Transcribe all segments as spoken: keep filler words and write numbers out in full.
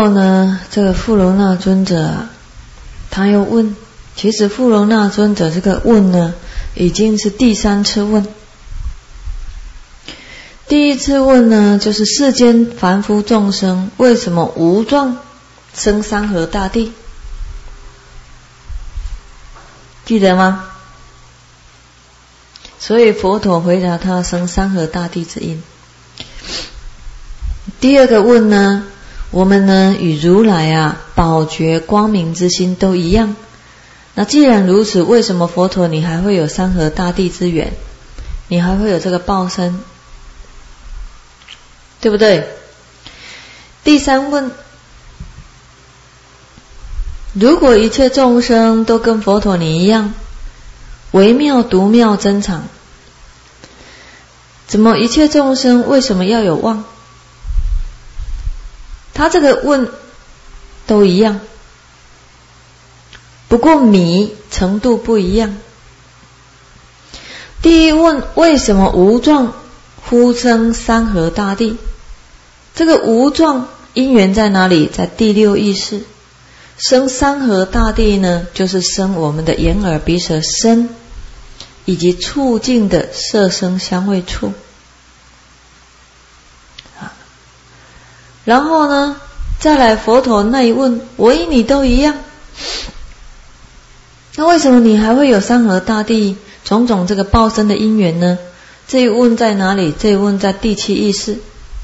后呢，这个富楼那尊者啊，他又问，其实富楼那尊者这个问呢，已经是第三次问。第一次问呢，就是世间凡夫众生为什么无状生山河大地？记得吗？所以佛陀回答他生山河大地之因。第二个问呢，我们呢与如来啊宝觉光明之心都一样，那既然如此，为什么佛陀你还会有山河大地之缘？你还会有这个报身？对不对？第三问，如果一切众生都跟佛陀你一样微妙独妙珍藏，怎么一切众生为什么要有妄？他这个问都一样，不过迷程度不一样。第一问，为什么无状呼生山河大地？这个无状因缘在哪里？在第六意识。生山河大地呢，就是生我们的眼耳鼻舌身，以及触境的色声香味触。然后呢，再来佛陀那一问，我与你都一样，那为什么你还会有山河大地种种这个报身的因缘呢？这一问在哪里？这一问在第七意识。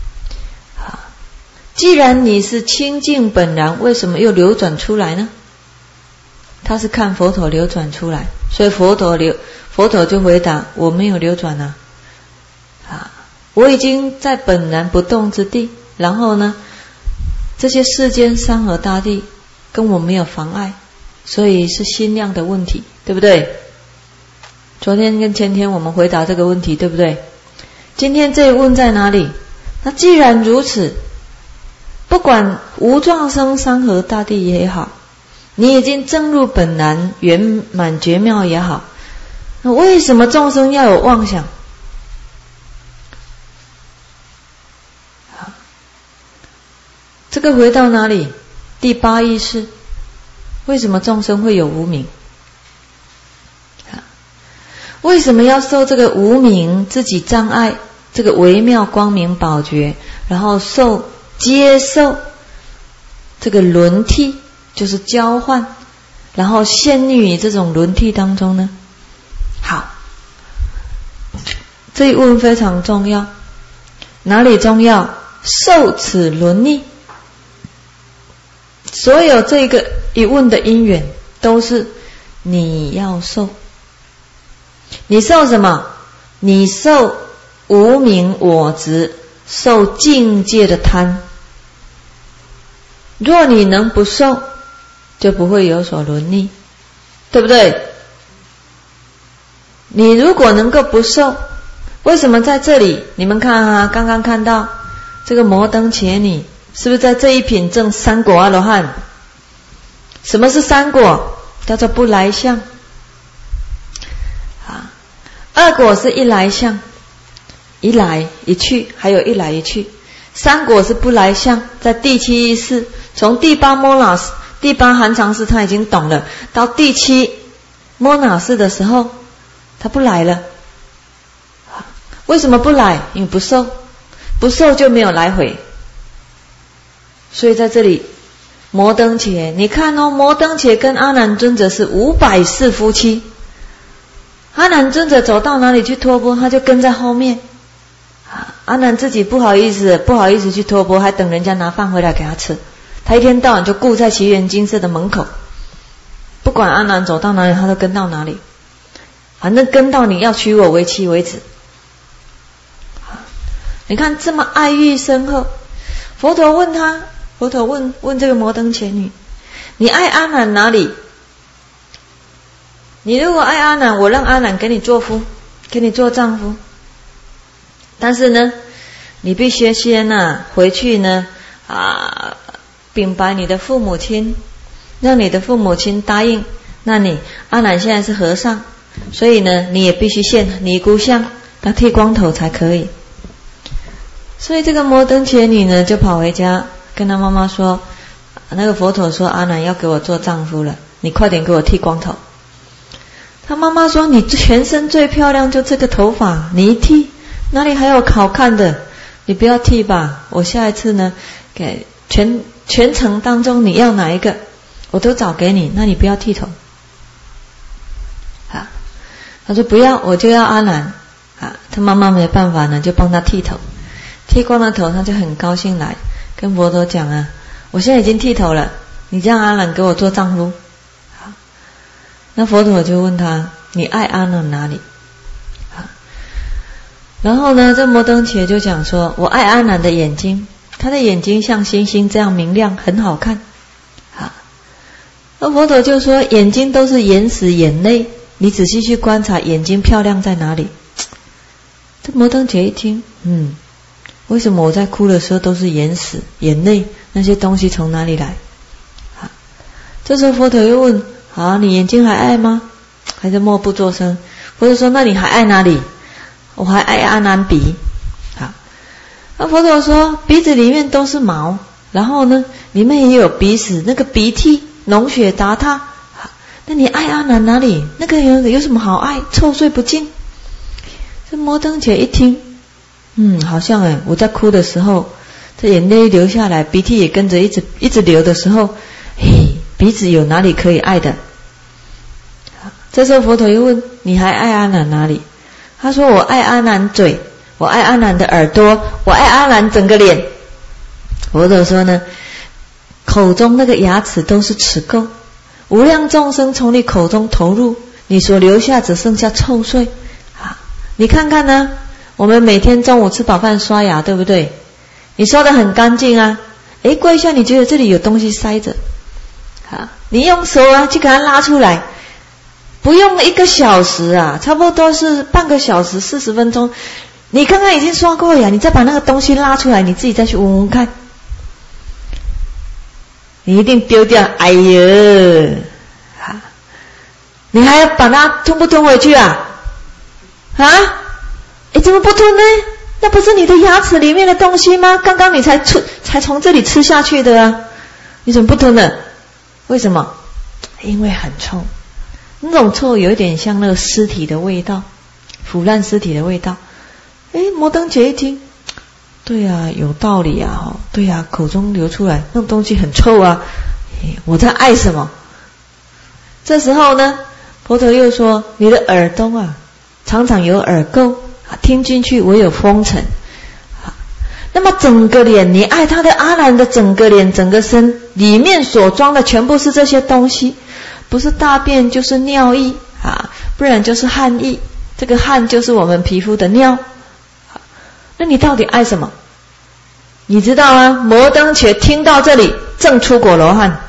既然你是清净本然，为什么又流转出来呢？他是看佛陀流转出来，所以佛陀流佛陀就回答，我没有流转啊，啊，我已经在本然不动之地，然后呢，这些世间山河大地跟我没有妨碍，所以是心量的问题，对不对？昨天跟前天我们回答这个问题，对不对？今天这一问在哪里？那既然如此，不管无状生山河大地也好，你已经证入本然圆满绝妙也好，那为什么众生要有妄想？这个回到哪里？第八意识。为什么众生会有无明？为什么要受这个无明自己障碍这个微妙光明宝觉，然后受接受这个轮替，就是交换，然后陷入于这种轮替当中呢？好，这一问非常重要。哪里重要？受此轮逆，所有这个一问的因缘都是你要受。你受什么？你受无明我执，受境界的贪。若你能不受，就不会有所轮逆，对不对？你如果能够不受，为什么在这里？你们看啊，刚刚看到这个摩登伽女，是不是在这一品证三果阿罗汉？什么是三果？叫做不来相。啊，二果是一来相，一来一去，还有一来一去。三果是不来相，在第七意识，从第八摩那斯、第八含藏识他已经懂了，到第七摩那识的时候，他不来了。为什么不来？因为不受，不受就没有来回。所以在这里，摩登伽，你看哦，摩登伽跟阿难尊者是五百世夫妻。阿难尊者走到哪里去托钵，他就跟在后面。阿难自己不好意思，不好意思去托钵，还等人家拿饭回来给他吃。他一天到晚就顾在祇园精舍的门口，不管阿难走到哪里，他都跟到哪里，反正跟到你要娶我为妻为止。你看这么爱欲深厚，佛陀问他，佛陀问问这个摩登伽女，你爱阿难哪里？你如果爱阿难，我让阿难给你做夫，给你做丈夫。但是呢，你必须先呢回去呢啊，禀白你的父母亲，让你的父母亲答应。那你阿难现在是和尚，所以呢，你也必须现尼姑相，要剃光头才可以。所以这个摩登伽女呢，就跑回家跟她妈妈说：“ 那个佛陀说阿难要给我做丈夫了，你快点给我剃光头。他妈妈说你全身最漂亮就这个头发，你一剃哪里还有好看的，你不要剃吧，我下一次呢给全全程当中你要哪一个我都找给你，那你不要剃头啊。他说不要，我就要阿难啊。他妈妈没办法呢，就帮他剃头，剃光了头，他就很高兴来跟佛陀讲啊，我现在已经剃头了，你让阿难给我做丈夫。好，那佛陀就问他，你爱阿难哪里？好，然后呢，这摩登伽就讲说，我爱阿难的眼睛，他的眼睛像星星这样明亮，很好看。好，那佛陀就说，眼睛都是眼屎眼泪，你仔细去观察眼睛漂亮在哪里。这摩登伽一听，嗯，为什么我在哭的时候都是眼屎眼泪，那些东西从哪里来？好，这时候佛陀又问，好，你眼睛还爱吗？还是默不作声？佛陀说，那你还爱哪里？我还爱阿难鼻。好，那佛陀说，鼻子里面都是毛，然后呢里面也有鼻屎，那个鼻涕脓血打他。那你爱阿难哪里？那个有有什么好爱？臭碎不净。这摩登伽一听，嗯，好像哎，我在哭的时候，这眼泪流下来，鼻涕也跟着一直一直流的时候，嘿，鼻子有哪里可以爱的？这时候佛陀又问，你还爱阿难哪里？他说，我爱阿难嘴，我爱阿难的耳朵，我爱阿难整个脸。佛陀说呢，口中那个牙齿都是齿垢，无量众生从你口中投入，你所留下只剩下臭碎。啊，你看看呢，我们每天中午吃饱饭刷牙，对不对？你刷得很干净啊，诶，过一下你觉得这里有东西塞着，啊，你用手啊去给它拉出来，不用一个小时啊，差不多是半个小时四十分钟，你看看已经刷过牙，你再把那个东西拉出来，你自己再去闻闻看，你一定丢掉，哎呦，啊，你还要把它吞不吞回去啊？啊，诶，怎么不吞呢？那不是你的牙齿里面的东西吗？刚刚你才吃，才从这里吃下去的啊，你怎么不吞呢？为什么？因为很臭，那种臭有一点像那个尸体的味道，腐烂尸体的味道。诶，摩登伽一听，对啊，有道理啊，对啊，口中流出来那种东西很臭啊，我在爱什么？这时候呢，佛陀又说，你的耳朵啊常常有耳垢，听进去我有风尘。那么整个脸，你爱他的阿难的整个脸整个身里面所装的全部是这些东西，不是大便就是尿液啊，不然就是汗液，这个汗就是我们皮肤的尿。那你到底爱什么？你知道吗？摩登伽听到这里正出果罗汉。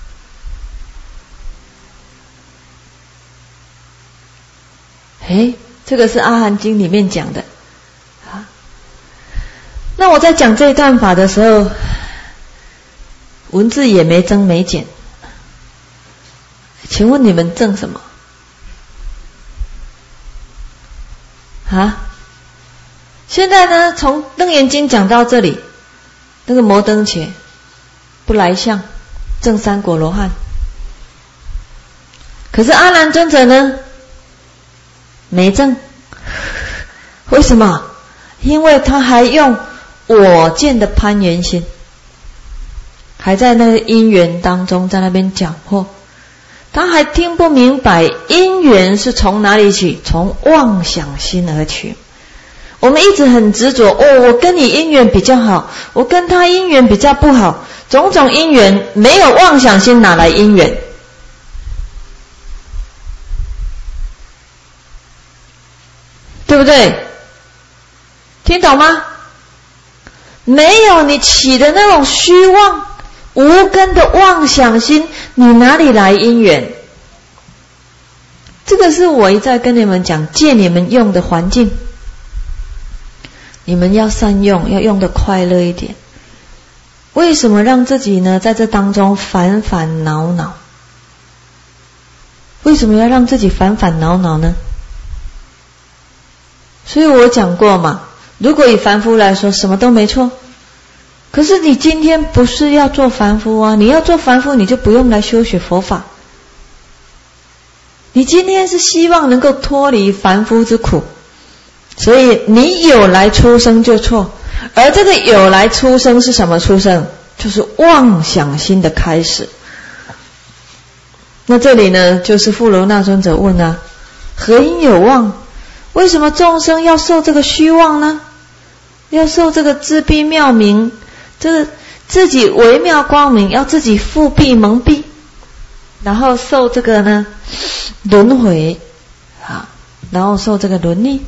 诶，这个是阿含经里面讲的啊。那我在讲这一段法的时候，文字也没增没减，请问你们证什么啊？现在呢，从楞严经讲到这里，那个摩登伽不来相，证三果罗汉。可是阿难尊者呢，没证。为什么？因为他还用我见的攀缘心，还在那个因缘当中在那边讲破，他还听不明白因缘是从哪里起，从妄想心而取。我们一直很执着，哦，我跟你因缘比较好，我跟他因缘比较不好，种种因缘，没有妄想心哪来因缘？对不对？听懂吗？没有你起的那种虚妄无根的妄想心，你哪里来因缘？这个是我一再跟你们讲，借你们用的环境，你们要善用，要用得快乐一点。为什么让自己呢在这当中烦烦恼恼？为什么要让自己烦烦恼恼呢？所以我讲过嘛，如果以凡夫来说什么都没错， 可是你今天不是要做凡夫啊，你要做凡夫你就不用来修学佛法。你今天是希望能够脱离凡夫之苦，所以你有来出生就错。而这个有来出生是什么出生？就是妄想心的开始。那这里呢，就是富楼那尊者问啊，何因有妄？为什么众生要受这个虚妄呢？要受这个自闭妙明，这个自己微妙光明，要自己复蔽蒙蔽，然后受这个呢轮回啊，然后受这个轮逆。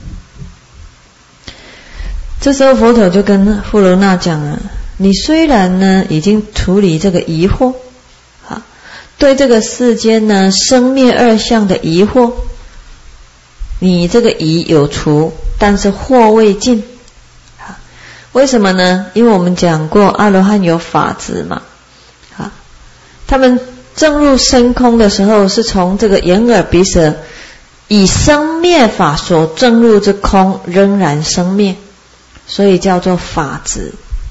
这时候佛陀就跟富楼那讲啊，你虽然呢已经处理这个疑惑啊，对这个世间呢生灭二相的疑惑，你这个疑有除，但是惑未尽。为什么呢？因为我们讲过阿罗汉有法执嘛，啊，他们证入深空的时候，是从这个眼耳鼻舌以生灭法所证入之空仍然生灭，所以叫做法执。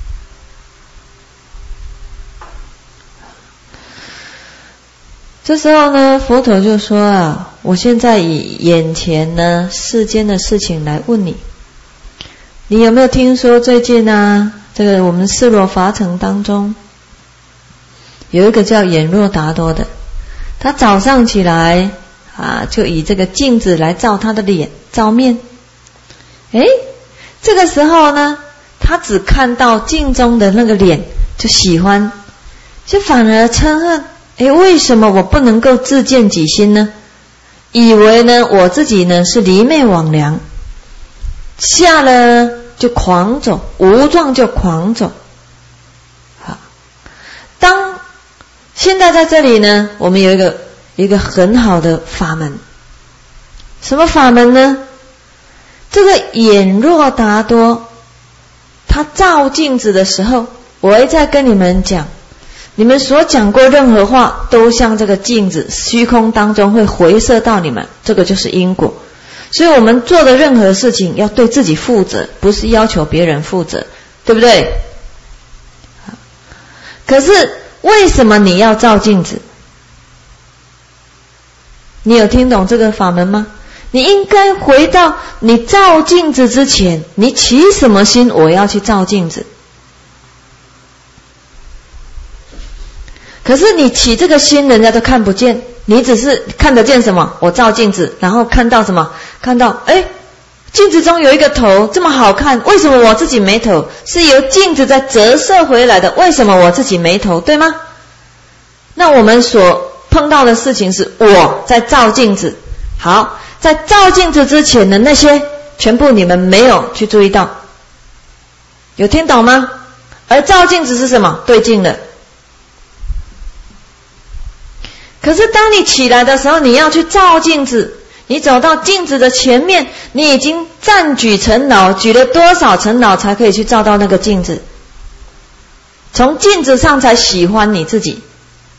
这时候呢，佛陀就说啊，我现在以眼前呢世间的事情来问你。你有没有听说最近啊，这个我们四罗法城当中有一个叫眼若达多的，他早上起来啊，就以这个镜子来照他的脸，照面。诶，这个时候呢，他只看到镜中的那个脸就喜欢，就反而嗔恨，诶，为什么我不能够自见己心呢？以为呢我自己呢是离昧往良，下了就狂走，无状就狂走。好，当现在在这里呢，我们有一个一个很好的法门。什么法门呢？这个眼若达多，他照镜子的时候，我会再跟你们讲，你们所讲过任何话都像这个镜子，虚空当中会回射到你们，这个就是因果。所以我们做的任何事情要对自己负责，不是要求别人负责，对不对？可是为什么你要照镜子？你有听懂这个法门吗？你应该回到你照镜子之前，你起什么心？我要去照镜子。可是你起这个心，人家都看不见，你只是看得见什么？我照镜子，然后看到什么？看到，哎，镜子中有一个头，这么好看，为什么我自己没头？是由镜子再折射回来的，为什么我自己没头？对吗？那我们所碰到的事情是我在照镜子。好，在照镜子之前的那些，全部你们没有去注意到，有听懂吗？而照镜子是什么？对镜的。可是当你起来的时候，你要去照镜子，你走到镜子的前面，你已经占举层楼，举了多少层楼才可以去照到那个镜子？从镜子上才喜欢你自己。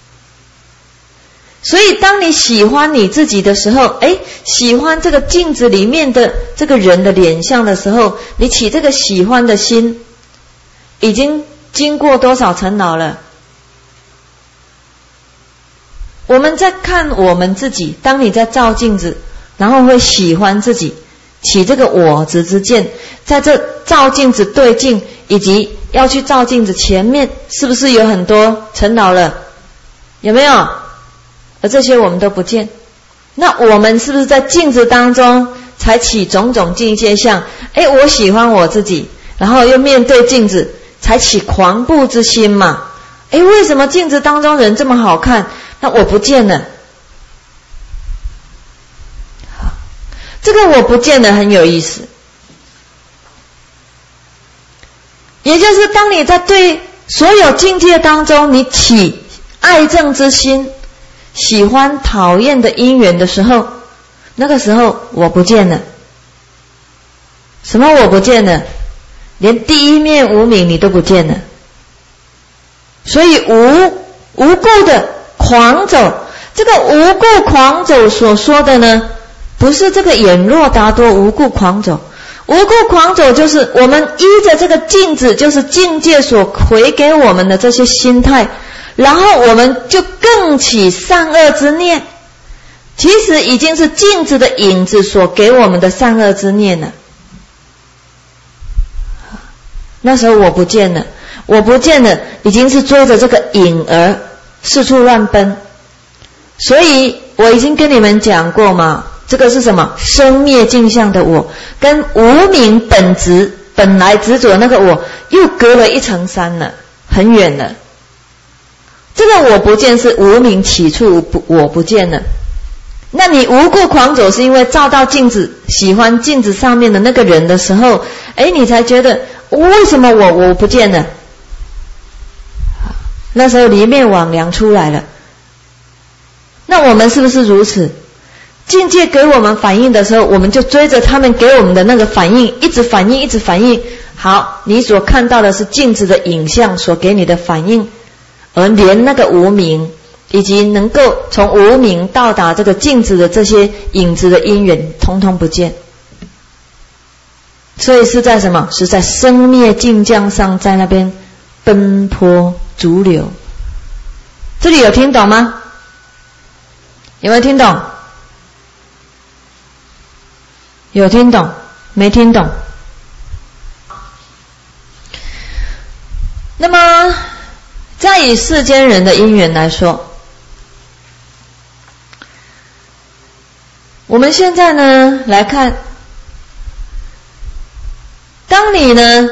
所以当你喜欢你自己的时候，诶，喜欢这个镜子里面的这个人的脸相的时候，你起这个喜欢的心，已经经过多少层楼了？我们在看我们自己，当你在照镜子，然后会喜欢自己，起这个我执之见，在这照镜子对镜，以及要去照镜子前面，是不是有很多尘劳了？有没有？而这些我们都不见。那我们是不是在镜子当中才起种种境界相？诶，我喜欢我自己，然后又面对镜子，才起狂怖之心嘛。诶，为什么镜子当中人这么好看？那我不见了。好，这个我不见了很有意思。也就是当你在对所有境界当中，你起爱憎之心，喜欢讨厌的因缘的时候，那个时候我不见了。什么我不见了？连第一面无明你都不见了。所以无无故的狂走，这个无故狂走所说的呢，不是这个眼若达多无故狂走。 无故狂走就是我们依着这个镜子，就是境界所回给我们的这些心态，然后我们就更起善恶之念。其实已经是镜子的影子所给我们的善恶之念了。那时候我不见了，我不见了，已经是追着这个影儿四处乱奔。所以我已经跟你们讲过嘛，这个是什么？生灭镜像的我，跟无明本质本来执着那个我，又隔了一层山了，很远了。这个我不见是无明起处我不见了。那你无故狂走是因为照到镜子，喜欢镜子上面的那个人的时候，哎，你才觉得为什么我我不见了？那时候离灭往良出来了。那我们是不是如此？境界给我们反应的时候，我们就追着他们给我们的那个反应，一直反应，一直反应。好，你所看到的是镜子的影像所给你的反应，而连那个无明以及能够从无明到达这个镜子的这些影子的因缘，通通不见。所以是在什么？是在生灭镜像上，在那边奔波逐流。这里有听懂吗？有没有听懂？有听懂？没听懂？那么再以世间人的因缘来说，我们现在呢来看，当你呢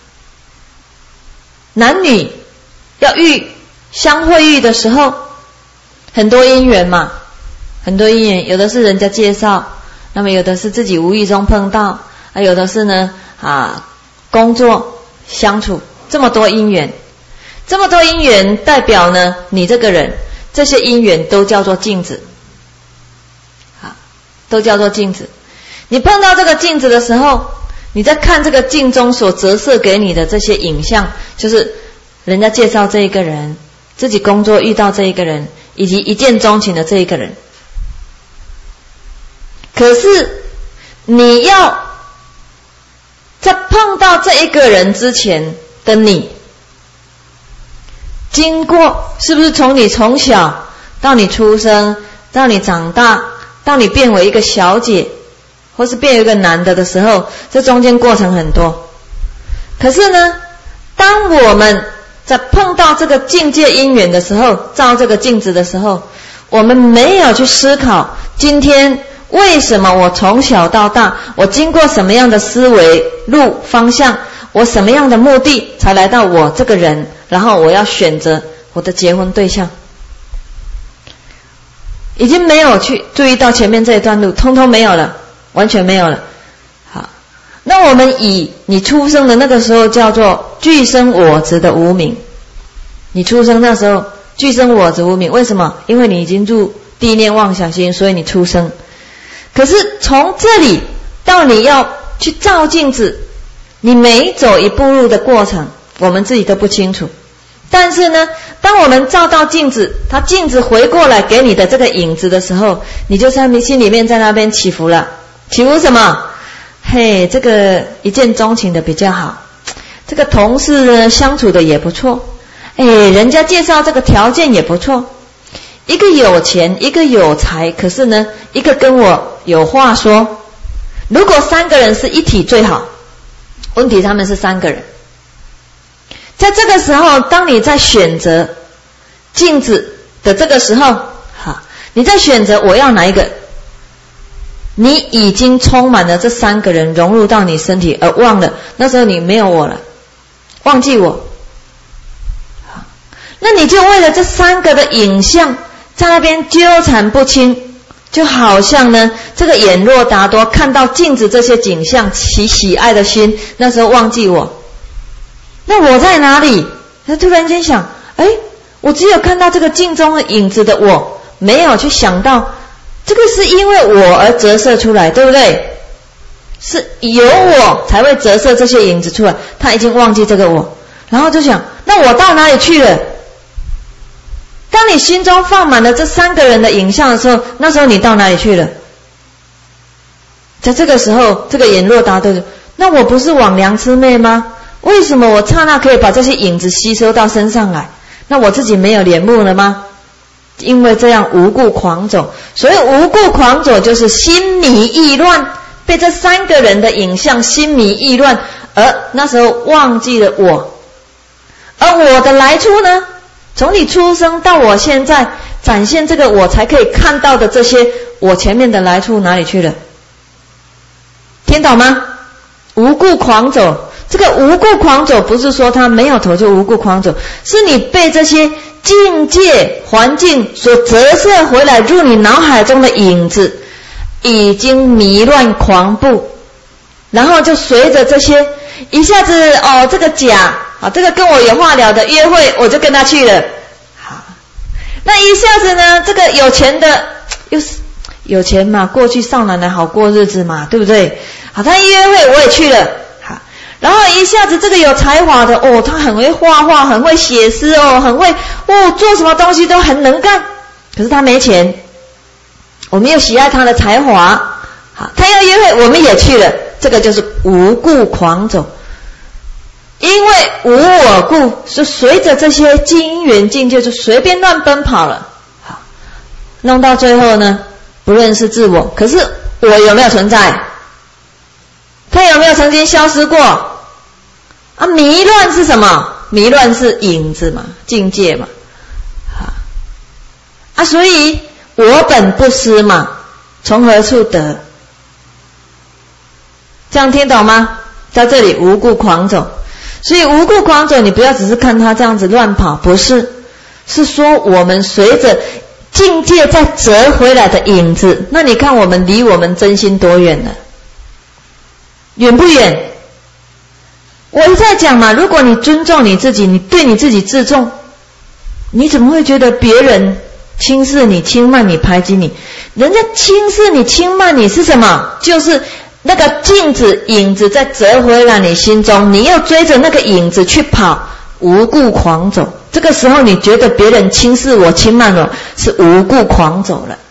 男女要遇相会遇的时候，很多因缘嘛，很多因缘，有的是人家介绍，那么有的是自己无意中碰到，啊，有的是呢啊工作相处，这么多因缘，这么多因缘代表呢你这个人，这些因缘都叫做镜子，啊，都叫做镜子。你碰到这个镜子的时候，你在看这个镜中所折射给你的这些影像，就是人家介绍这一个人，自己工作遇到这一个人，以及一见钟情的这一个人。可是你要在碰到这一个人之前的你，经过是不是从你从小到你出生，到你长大，到你变为一个小姐，或是变为一个男的的时候，这中间过程很多。可是呢，当我们在碰到这个境界因缘的时候，照这个镜子的时候，我们没有去思考今天为什么我从小到大，我经过什么样的思维路方向，我什么样的目的才来到我这个人，然后我要选择我的结婚对象，已经没有去注意到前面这一段路，通通没有了，完全没有了。好，那我们以你出生的那个时候叫做具生我执的无明，你出生那时候具生我执无明，为什么？因为你已经入地念妄想心，所以你出生。可是从这里到你要去照镜子，你每走一步路的过程，我们自己都不清楚。但是呢，当我们照到镜子，它镜子回过来给你的这个影子的时候，你就在你心里面在那边起伏了。起伏什么？嘿，这个一见钟情的比较好，这个同事呢相处的也不错，哎，人家介绍这个条件也不错，一个有钱，一个有才，可是呢，一个跟我有话说。如果三个人是一体最好，问题他们是三个人。在这个时候，当你在选择镜子的这个时候，好，你在选择我要哪一个，你已经充满了这三个人融入到你身体，而忘了那时候你没有我了，忘记我。好，那你就为了这三个的影像在那边纠缠不清，就好像呢这个眼若达多看到镜子这些景象，其喜爱的心那时候忘记我。那我在哪里？他突然间想，哎，我只有看到这个镜中的影子的我，没有去想到这个是因为我而折射出来，对不对？是有我才会折射这些影子出来，他已经忘记这个我，然后就想，那我到哪里去了？当你心中放满了这三个人的影像的时候，那时候你到哪里去了？在这个时候，这个眼若达多那我不是枉良痴妹吗？为什么我刹那可以把这些影子吸收到身上来？那我自己没有帘幕了吗？因为这样无故狂走，所以无故狂走就是心迷意乱，被这三个人的影像心迷意乱，而那时候忘记了我。而我的来处呢，从你出生到我现在展现这个我才可以看到的这些，我前面的来处哪里去了？听懂吗？无故狂走，这个无故狂走不是说他没有头就无故狂走，是你被这些境界环境所折射回来入你脑海中的影子已经迷乱狂步，然后就随着这些一下子哦，这个甲啊，这个跟我有话聊的约会，我就跟他去了。好，那一下子呢，这个有钱的又是有钱嘛，过去少男的好过日子嘛，对不对？好，他一约会我也去了。好，然后一下子这个有才华的哦，他很会画画，很会写诗哦，很会哦，做什么东西都很能干。可是他没钱，我们又喜爱他的才华。好，他要约会我们也去了，这个就是无故狂走。因为无我故，就随着这些因缘境界就随便乱奔跑了。好，弄到最后呢，不认识自我。可是我有没有存在？他有没有曾经消失过？啊，迷乱是什么？迷乱是影子嘛，境界嘛。啊，所以我本不失嘛，从何处得？这样听懂吗？在这里无故狂走。所以无故狂走，你不要只是看他这样子乱跑，不是，是说我们随着境界再折回来的影子。那你看我们离我们真心多远了？远不远？我一再讲嘛，如果你尊重你自己，你对你自己自重，你怎么会觉得别人轻视你、轻慢你、排挤你？人家轻视你、轻慢你是什么？就是那个镜子影子再折回来你心中，你又追着那个影子去跑，无故狂走。这个时候你觉得别人轻视我、轻慢我，是无故狂走了。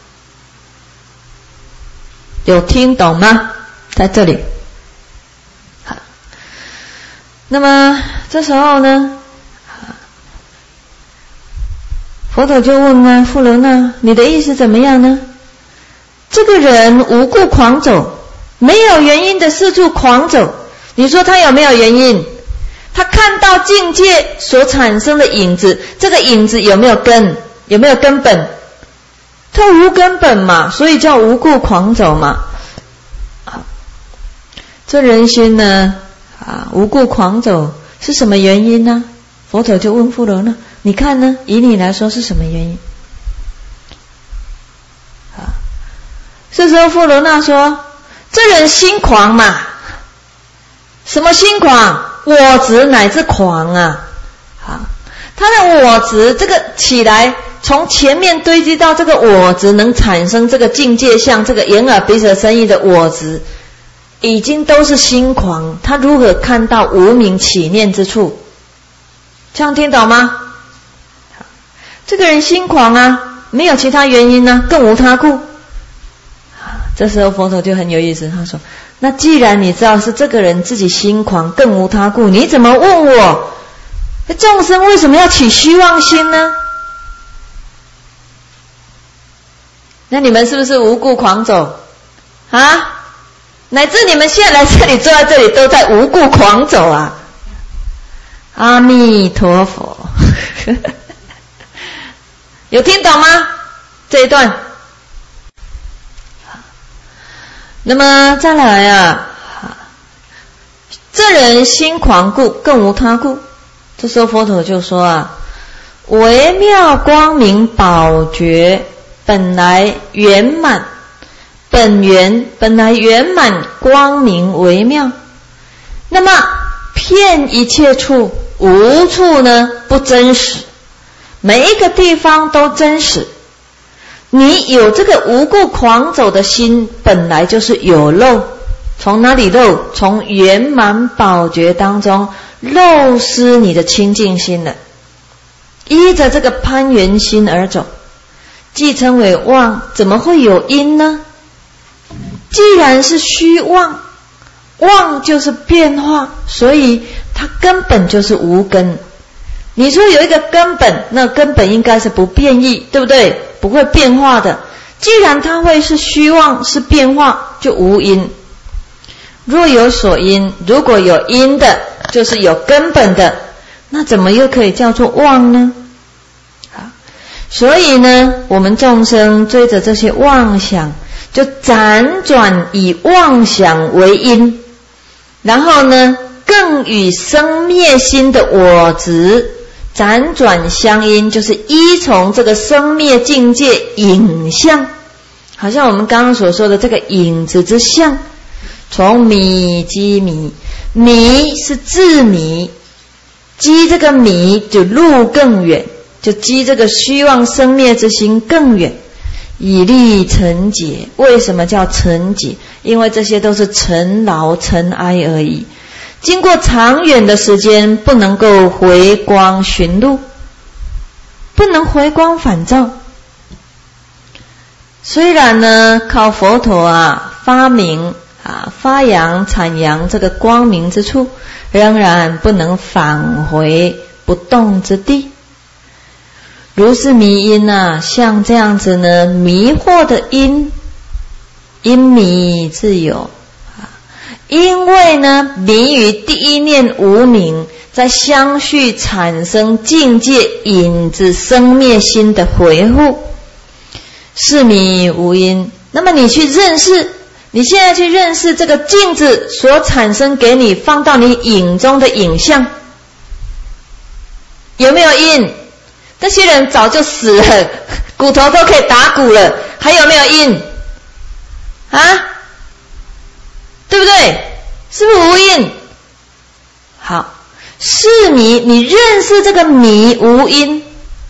有听懂吗？在这里。好，那么这时候呢，佛陀就问啊，富楼那，你的意思怎么样呢？这个人无故狂走，没有原因的四处狂走，你说他有没有原因？他看到境界所产生的影子，这个影子有没有根？有没有根本？他无根本嘛，所以叫无故狂走嘛。这人心呢，啊，无故狂走是什么原因呢？佛陀就问富楼那，你看呢？以你来说是什么原因？啊，这时候富楼那说，这人心狂嘛。什么心狂？我执乃至狂啊！好，他的我执这个起来，从前面堆积到这个我执，能产生这个境界相，这个眼耳鼻舌身意的我执，已经都是心狂。他如何看到无明起念之处？这样听懂吗？这个人心狂啊，没有其他原因呢、啊，更无他故。这时候佛陀就很有意思，他说，那既然你知道是这个人自己心狂，更无他故，你怎么问我众生为什么要起虚妄心呢？那你们是不是无故狂走啊？乃至你们现在来这里坐在这里都在无故狂走啊！阿弥陀佛有听懂吗？这一段。那么再来啊，这人心狂故，更无他故。这时候佛陀就说啊，微妙光明宝觉本来圆满，本源本来圆满光明微妙，那么遍一切处无处呢不真实，每一个地方都真实。你有这个无故狂走的心，本来就是有漏。从哪里漏？从圆满宝觉当中漏失你的清净心了。依着这个攀缘心而走，即称为妄。怎么会有因呢？既然是虚妄， 妄就是变化，所以它根本就是无根。你说有一个根本，那根本应该是不变异，对不对？不会变化的。既然它会是虚妄，是变化，就无因。若有所因，如果有因的，就是有根本的，那怎么又可以叫做妄呢？所以呢，我们众生追着这些妄想，就辗转以妄想为因，然后呢，更与生灭心的我执辗转相因，就是依从这个生灭境界影像，好像我们刚刚所说的这个影子之相，从迷积迷，迷是自迷，积这个迷就路更远，就积这个虚妄生灭之心更远，以利尘解。为什么叫尘解？因为这些都是尘劳尘埃而已，经过长远的时间，不能够回光寻路，不能回光返照。虽然呢，靠佛陀啊发明啊发扬阐扬这个光明之处，仍然不能返回不动之地。如是迷因啊，像这样子呢，迷惑的因，因迷自有啊，因为呢，迷于第一念无明，在相续产生境界影子生灭心的回复，是迷无因。那么你去认识，你现在去认识这个镜子所产生给你放到你影中的影像，有没有因？那些人早就死了，骨头都可以打鼓了，还有没有因啊？对不对？是不是无因？好，是迷，你认识这个迷无因，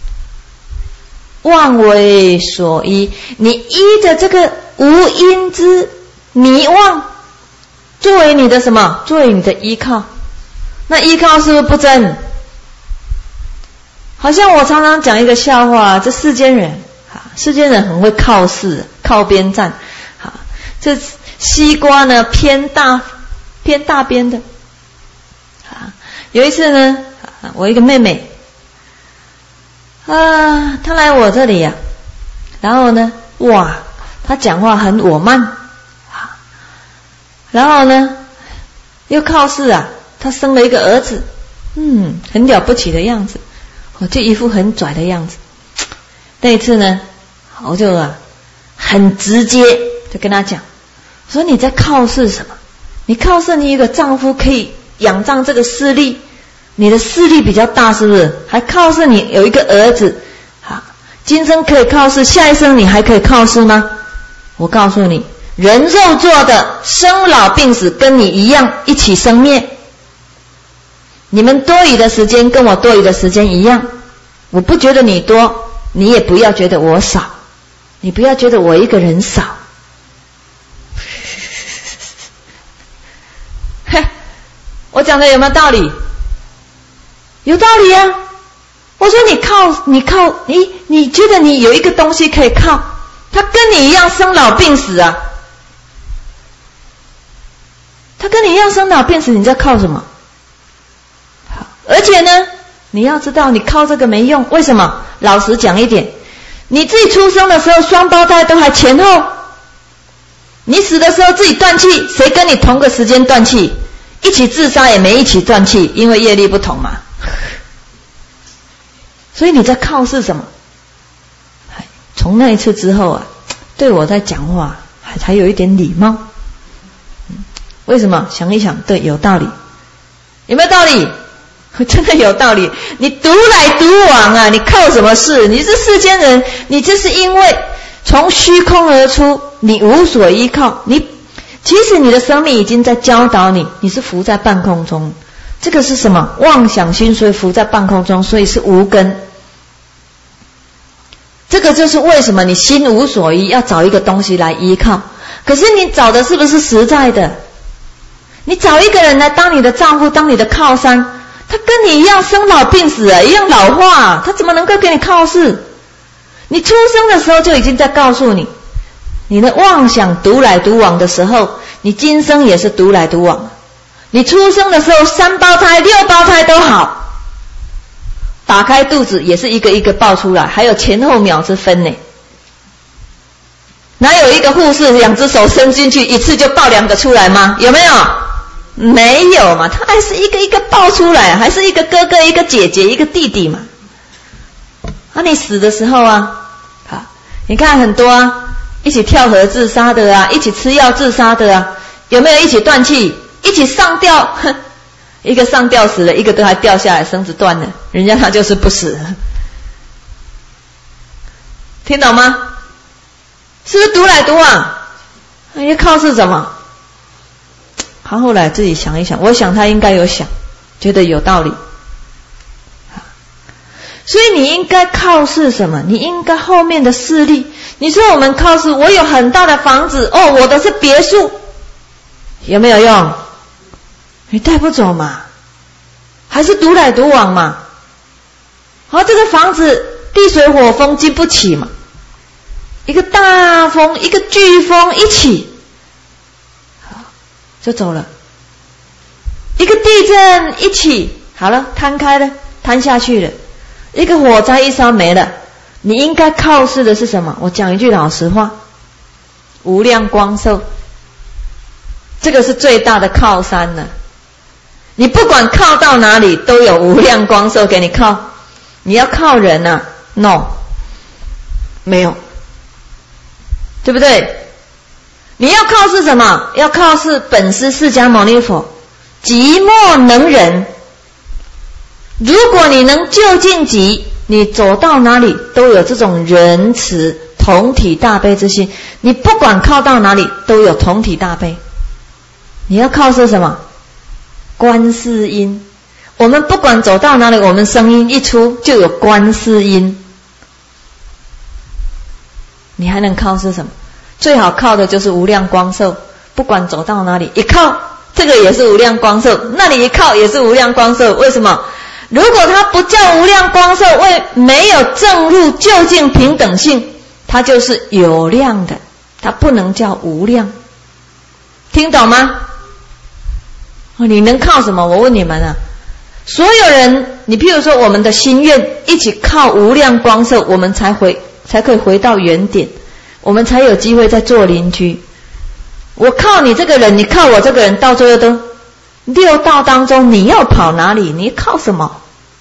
妄为所依，你依着这个无因之迷妄作为你的什么？作为你的依靠。那依靠是不是不真？好像我常常讲一个笑话，这世间人啊，世间人很会靠势，靠边站。好，这西瓜呢偏大偏大边的。啊，有一次呢，我一个妹妹啊，她来我这里呀、啊，然后呢，哇，她讲话很我慢啊，然后呢又靠势啊，她生了一个儿子，嗯，很了不起的样子。我就一副很拽的样子。那一次呢，我就啊很直接就跟他讲，我说你在靠势什么？你靠势你一个丈夫可以仰仗这个势力，你的势力比较大是不是？还靠势你有一个儿子，好，今生可以靠势，下一生你还可以靠势吗？我告诉你，人肉做的，生老病死跟你一样一起生灭。你们多余的时间跟我多余的时间一样，我不觉得你多，你也不要觉得我少，你不要觉得我一个人少。我讲的有没有道理？有道理啊！我说你靠，你靠，你你觉得你有一个东西可以靠，他跟你一样生老病死啊，他跟你一样生老病死，你在靠什么？而且呢，你要知道你靠这个没用，为什么？老实讲一点，你自己出生的时候双胞胎都还前后，你死的时候自己断气，谁跟你同个时间断气？一起自杀也没一起断气，因为业力不同嘛。所以你在靠是什么？从那一次之后啊，对我在讲话还才有一点礼貌。为什么？想一想，对，有道理，有没有道理？真的有道理。你独来独往啊，你靠什么事？你是世间人，你这是因为从虚空而出，你无所依靠。你其实你的生命已经在教导你，你是浮在半空中。这个是什么？妄想心，所以浮在半空中，所以是无根。这个就是为什么你心无所依，要找一个东西来依靠。可是你找的是不是实在的？你找一个人来当你的丈夫，当你的靠山，他跟你一样生老病死啊，一样老化，他怎么能够给你靠势？你出生的时候就已经在告诉你，你的妄想独来独往的时候， 你今生也是独来独往。你出生的时候三胞胎六胞胎都好，打开肚子也是一个一个抱出来，还有前后秒之分呢。哪有一个护士两只手伸进去一次就抱两个出来吗？有没有？没有嘛，他还是一个一个抱出来，还是一个哥哥一个姐姐一个弟弟嘛。啊，你死的时候啊，好，你看很多啊，一起跳河自杀的啊，一起吃药自杀的啊，有没有一起断气？一起上吊，哼，一个上吊死了，一个都还掉下来，绳子断了，人家他就是不死。听懂吗？是不是独来独往？要靠是什么？他后来自己想一想，我想他应该有想，觉得有道理。所以你应该靠是什么？你应该后面的势力。你说我们靠是，我有很大的房子，哦，我的是别墅，有没有用？你带不走嘛，还是独来独往嘛。好，这个房子地水火风经不起嘛，一个大风一个飓风一起就走了，一个地震一起好了，摊开了，摊下去了，一个火灾一烧没了。你应该靠是的是什么？我讲一句老实话，无量光寿，这个是最大的靠山了。你不管靠到哪里都有无量光寿给你靠。你要靠人啊 No 没有，对不对？你要靠是什么？要靠是本师释迦牟尼佛寂寞能忍。如果你能就近极，你走到哪里都有这种仁慈同体大悲之心，你不管靠到哪里都有同体大悲。你要靠是什么？观世音。我们不管走到哪里，我们声音一出就有观世音。你还能靠是什么？最好靠的就是无量光寿。不管走到哪里一靠，这个也是无量光寿，那里一靠也是无量光寿。为什么？如果它不叫无量光寿，为没有正入究竟平等性，它就是有量的，它不能叫无量。听懂吗？你能靠什么？我问你们啊，所有人，你譬如说我们的心愿一起靠无量光寿，我们才回才可以回到原点，我们才有机会再做邻居。我靠你这个人，你靠我这个人，到最后都六道当中，你要跑哪里？你靠什么？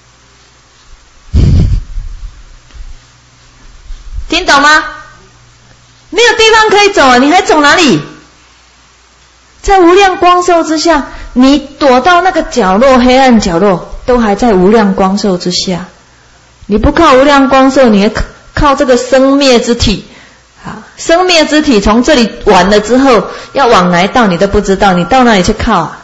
听懂吗？没有地方可以走啊，你还走哪里？在无量光寿之下，你躲到那个角落，黑暗角落，都还在无量光寿之下。你不靠无量光寿，你还靠这个生灭之体啊！生灭之体从这里完了之后，要往哪一道你都不知道，你到哪里去靠啊？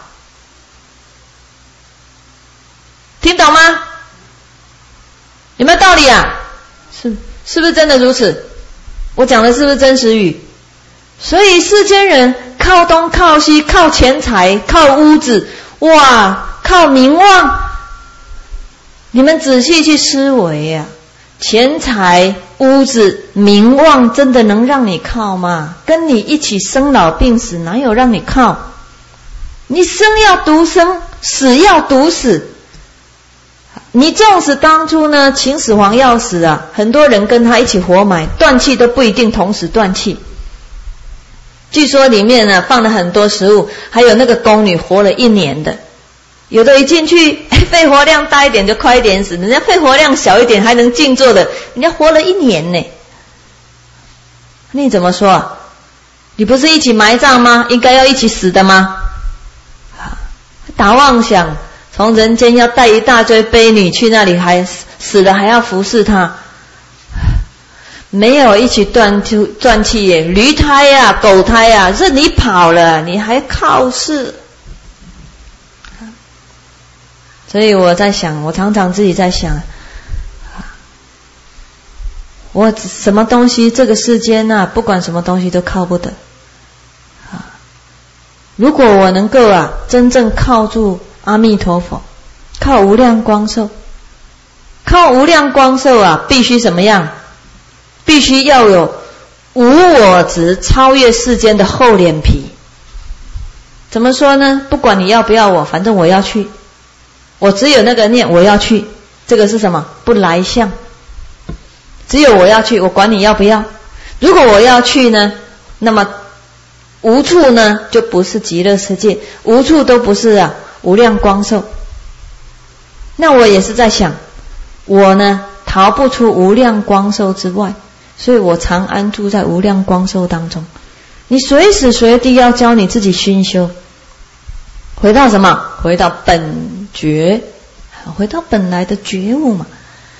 听懂吗？有没有道理啊？是是不是真的如此？我讲的是不是真实语？所以世间人靠东靠西，靠钱财，靠屋子，哇，靠名望。你们仔细去思维啊，钱财、屋子、名望真的能让你靠吗？跟你一起生老病死，哪有让你靠？你生要独生，死要独死。你纵使当初呢秦始皇要死啊，很多人跟他一起活埋，断气都不一定同时断气。据说里面呢放了很多食物，还有那个宫女活了一年的，有的一进去肺活量大一点就快一点死，人家肺活量小一点还能静坐的，人家活了一年呢。你怎么说啊？你不是一起埋葬吗？应该要一起死的吗？打妄想，从人间要带一大堆婢女去那里，还死了还要服侍他，没有一起断断气耶，驴胎呀、啊、狗胎呀、啊，这你跑了，你还靠事。所以我在想，我常常自己在想，我什么东西这个世间啊，不管什么东西都靠不得。如果我能够啊，真正靠住阿弥陀佛，靠无量光寿，靠无量光寿啊，必须怎么样？必须要有无我执，超越世间的厚脸皮。 怎么说呢？不管你要不要我，反正我要去。我只有那个念我要去，这个是什么？不来相。只有我要去，我管你要不要。如果我要去呢，那么无处呢就不是极乐世界，无处都不是啊无量光寿。那我也是在想，我呢逃不出无量光寿之外，所以我常安住在无量光寿当中。你随时随地要教你自己熏修，回到什么？回到本觉，回到本来的觉悟嘛。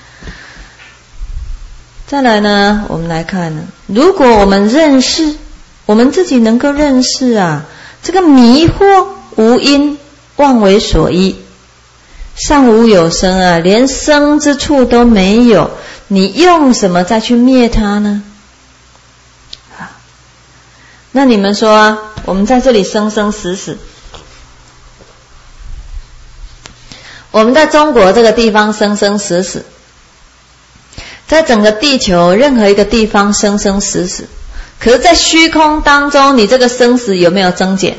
再来呢，我们来看呢，如果我们认识，我们自己能够认识啊，这个迷惑无因，妄为所依，上无有生啊，连生之处都没有，你用什么再去灭它呢？啊，那你们说啊，我们在这里生生死死，我们在中国这个地方生生死死，在整个地球任何一个地方生生死死，可是在虚空当中，你这个生死有没有增减？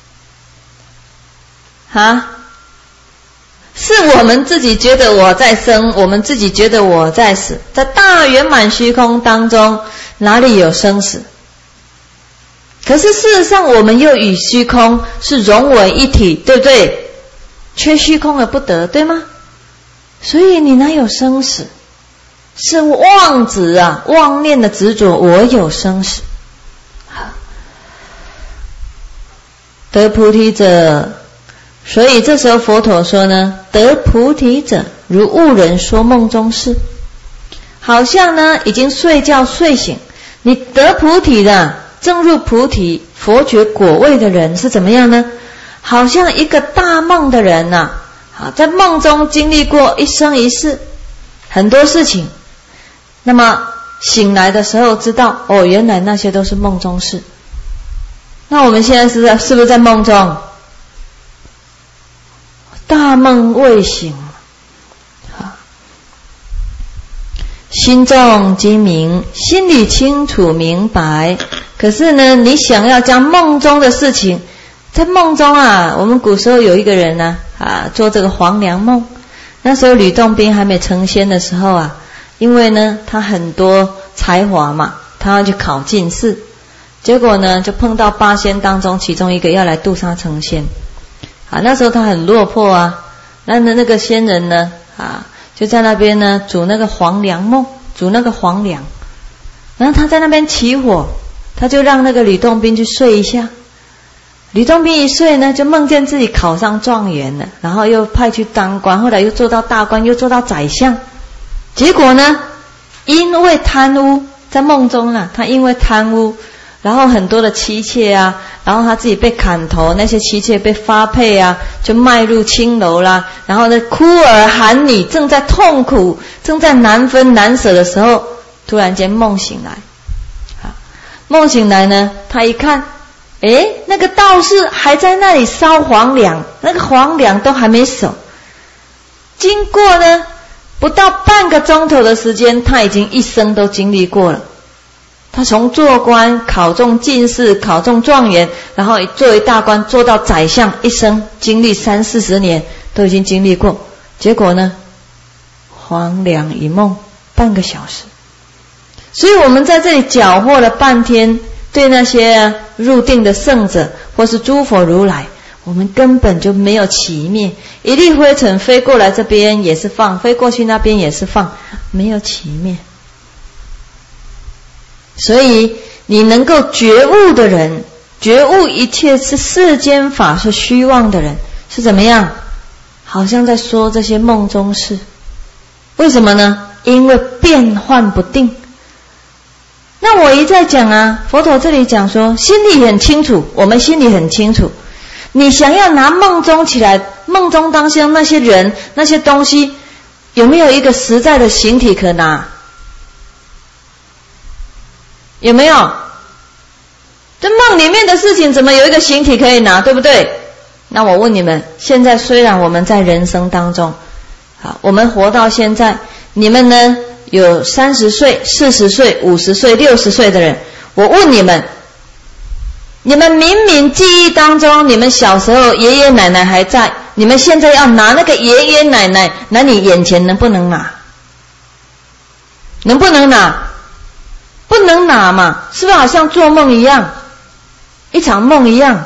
啊？是我们自己觉得我在生，我们自己觉得我在死。在大圆满虚空当中，哪里有生死？可是事实上，我们又与虚空是融为一体，对不对？缺虚空而不得，对吗？所以你哪有生死？是妄执啊，妄念的执着，我有生死。得菩提者，所以这时候佛陀说呢，得菩提者如悟人说梦中事，好像呢已经睡觉睡醒，你得菩提的，正入菩提佛觉果位的人是怎么样呢？好像一个大梦的人呐、啊，在梦中经历过一生一世很多事情，那么醒来的时候知道，哦，原来那些都是梦中事。那我们现在是在是不是在梦中？大梦未醒，心中精明，心里清楚明白。可是呢，你想要将梦中的事情，在梦中啊，我们古时候有一个人呢啊，做这个黄粱梦。那时候吕洞宾还没成仙的时候啊，因为呢他很多才华嘛，他要去考进士，结果呢就碰到八仙当中其中一个要来度他成仙。啊，那时候他很落魄啊，那那个仙人呢啊，就在那边呢煮那个黄粱梦，煮那个黄粱，然后他在那边起火，他就让那个吕洞宾去睡一下。吕洞宾一睡呢，就梦见自己考上状元了，然后又派去当官，后来又做到大官，又做到宰相。结果呢，因为贪污，在梦中啊，他因为贪污，然后很多的妻妾啊，然后他自己被砍头，那些妻妾被发配啊，就卖入青楼啦，然后呢哭儿喊女，正在痛苦，正在难分难舍的时候，突然间梦醒来。梦醒来呢，他一看，诶，那个道士还在那里烧黄粱，那个黄粱都还没熟。经过呢不到半个钟头的时间，他已经一生都经历过了。他从做官考中进士，考中状元，然后作为大官做到宰相，一生经历三四十年都已经经历过。结果呢，黄粱一梦，半个小时。所以我们在这里搅和了半天，对那些入定的圣者或是诸佛如来，我们根本就没有起灭。一粒灰尘飞过来这边也是放，飞过去那边也是放，没有起灭。所以你能够觉悟的人，觉悟一切是世间法是虚妄的人，是怎么样？好像在说这些梦中事。为什么呢？因为变幻不定。那我一再讲啊，佛陀这里讲说，心里很清楚，我们心里很清楚，你想要拿梦中起来，梦中当中那些人那些东西，有没有一个实在的形体可拿？有没有？这梦里面的事情怎么有一个形体可以拿，对不对？那我问你们，现在虽然我们在人生当中，好，我们活到现在，你们呢有三十岁、四十岁、五十岁、六十岁的人，我问你们， 你们明明记忆当中，你们小时候爷爷奶奶还在，你们现在要拿那个爷爷奶奶，那你眼前能不能拿？能不能拿？不能拿嘛，是不是好像做梦一样，一场梦一样？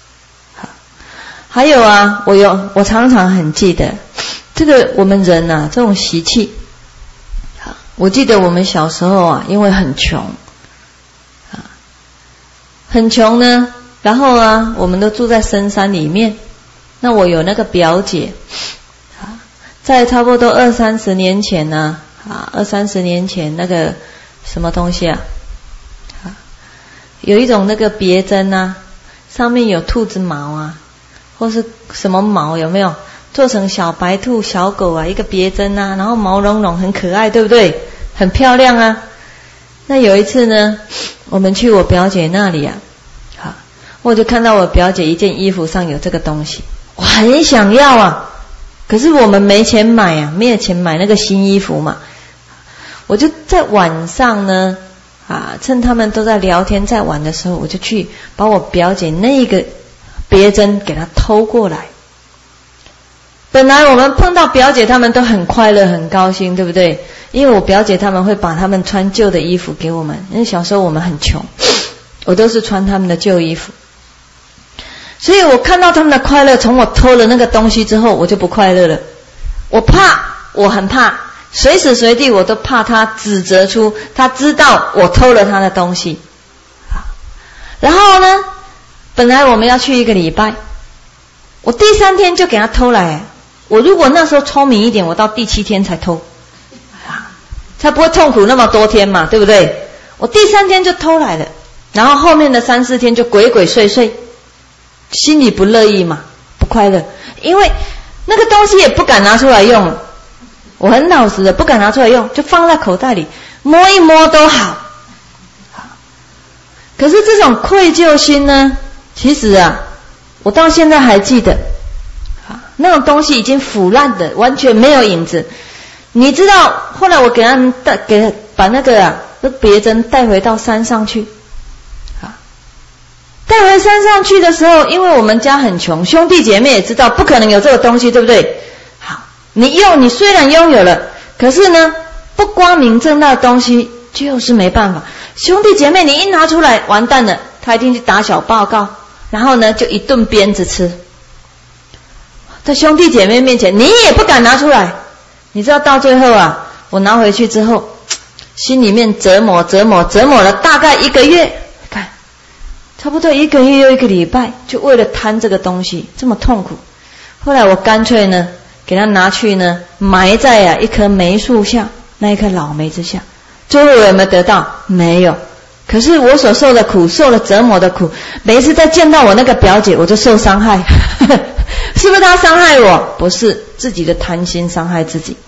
还有啊，我有我常常很记得这个我们人啊这种习气。我记得我们小时候啊，因为很穷啊，很穷呢，然后啊，我们都住在深山里面。那我有那个表姐啊，在差不多二三十年前呢啊，二三十年前那个什么东西啊，啊有一种那个别针啊，上面有兔子毛啊，或是什么毛有没有？做成小白兔、小狗啊，一个别针啊，然后毛茸茸，很可爱，对不对？很漂亮啊。那有一次呢，我们去我表姐那里啊，好，我就看到我表姐一件衣服上有这个东西，我很想要啊，可是我们没钱买啊，没有钱买那个新衣服嘛。我就在晚上呢，啊，趁他们都在聊天在玩的时候，我就去把我表姐那个别针给她偷过来。本来我们碰到表姐他们都很快乐很高兴，对不对？因为我表姐他们会把他们穿旧的衣服给我们，因为小时候我们很穷，我都是穿他们的旧衣服，所以我看到他们的快乐，从我偷了那个东西之后，我就不快乐了。我怕，我很怕，随时随地我都怕他指责出他知道我偷了他的东西。然后呢，本来我们要去一个礼拜，我第三天就给他偷来。我如果那时候聪明一点，我到第七天才偷，才不会痛苦那么多天嘛，对不对？我第三天就偷来了，然后后面的三四天就鬼鬼祟祟，心里不乐意嘛，不快乐，因为那个东西也不敢拿出来用，我很老实的不敢拿出来用，就放在口袋里，摸一摸都好。可是这种愧疚心呢，其实啊，我到现在还记得。那种东西已经腐烂的，完全没有影子。你知道，后来我给他们带给把那个啊，那别针带回到山上去。啊，带回山上去的时候，因为我们家很穷，兄弟姐妹也知道不可能有这个东西，对不对？好，你用，你虽然拥有了，可是呢，不光明正大的东西就是没办法。兄弟姐妹，你一拿出来，完蛋了，他一定去打小报告，然后呢，就一顿鞭子吃。在兄弟姐妹面前你也不敢拿出来，你知道到最后啊，我拿回去之后心里面折磨折磨折磨了大概一个月，看差不多一个月又一个礼拜，就为了贪这个东西这么痛苦。后来我干脆呢给他拿去呢埋在啊一棵梅树下，那一棵老梅之下。最后我有没有得到？没有。可是我所受的苦，受了折磨的苦，每一次再见到我那个表姐我就受伤害是不是他伤害我？不是，自己的贪心伤害自己。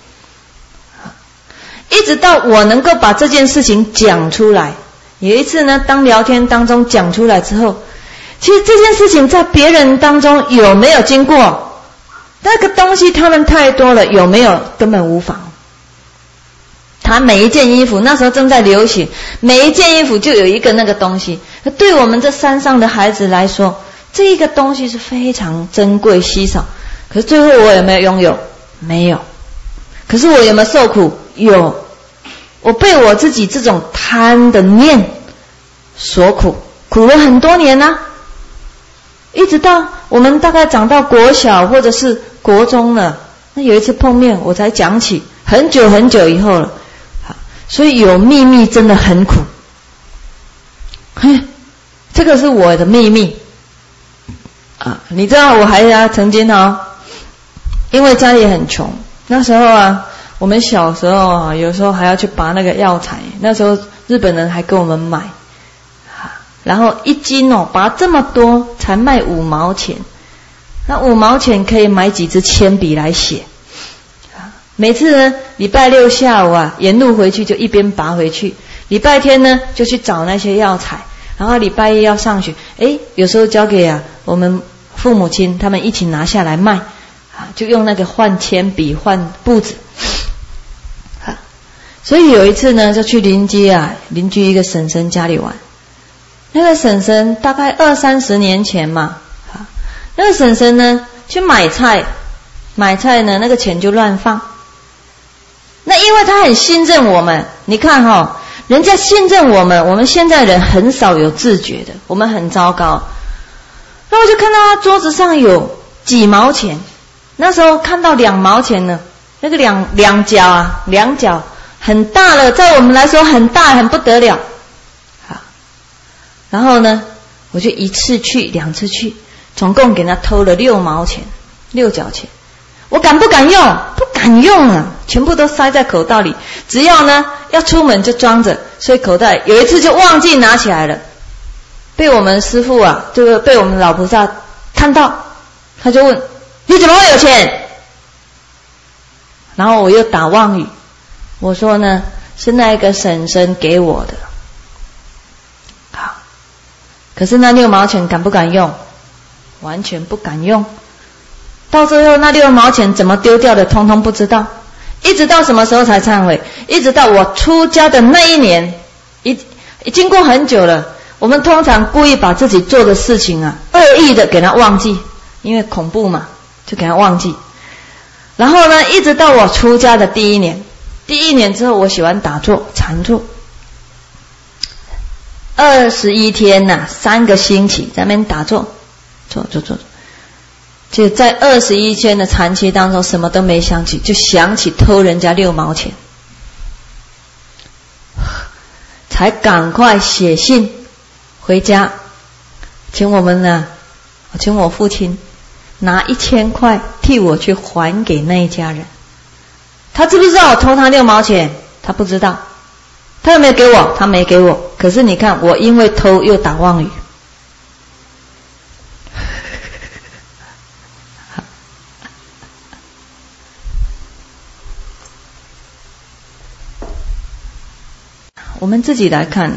一直到我能够把这件事情讲出来，有一次呢，当聊天当中讲出来之后，其实这件事情在别人当中有没有经过？那个东西他们太多了，有没有？根本无妨。他每一件衣服那时候正在流行，每一件衣服就有一个那个东西。对我们这山上的孩子来说，这一个东西是非常珍贵稀少。可是最后我有没有拥有？没有。可是我有没有受苦？有。我被我自己这种贪的念所苦，苦了很多年啊，一直到我们大概长到国小或者是国中了，那有一次碰面我才讲起，很久很久以后了。所以有秘密真的很苦，嘿，这个是我的秘密啊！你知道我还啊曾经啊，因为家里很穷，那时候啊，我们小时候啊，有时候还要去拔那个药材，那时候日本人还给我们买，啊，然后一斤哦，拔这么多才卖五毛钱，那五毛钱可以买几支铅笔来写。每次呢，礼拜六下午啊，沿路回去就一边拔回去。礼拜天呢，就去找那些药材。然后礼拜一要上学，诶，有时候交给啊我们父母亲，他们一起拿下来卖，啊，就用那个换铅笔、换簿子。所以有一次呢，就去邻居啊，邻居一个婶婶家里玩。 那个婶婶大概二三十年前嘛，那个婶婶呢去买菜，买菜呢那个钱就乱放。那因为她很信任我们，你看哈、哦，人家信任我们，我们现在人很少有自觉的，我们很糟糕。然后我就看到他桌子上有几毛钱，那时候看到两毛钱呢，那个两两角啊，两角很大了，在我们来说很大，很不得了。好，然后呢，我就一次去，两次去，总共给他偷了六毛钱，六角钱。我敢不敢用？不敢用啊，全部都塞在口袋里。只要呢要出门就装着，所以口袋有一次就忘记拿起来了，被我们师父啊，就被我们老菩萨看到，他就问：你怎么会有钱？然后我又打妄语，我说呢是那个婶婶给我的。好，可是那六毛钱敢不敢用？完全不敢用。到最后那六毛钱怎么丢掉的通通不知道，一直到什么时候才忏悔？一直到我出家的那一年，已经过很久了。我们通常故意把自己做的事情啊，恶意的给他忘记，因为恐怖嘛，就给他忘记。然后呢，一直到我出家的第一年，第一年之后我喜欢打坐禅坐，二十一天呐、啊，三个星期在那边打坐，坐坐坐。就在二十一天的禅期当中，什么都没想起，就想起偷人家六毛钱，才赶快写信回家，请我们呢，请我父亲拿一千块替我去还给那一家人。他知不知道我偷他六毛钱？他不知道。他有没有给我？他没给我。可是你看，我因为偷又打妄语。我们自己来看，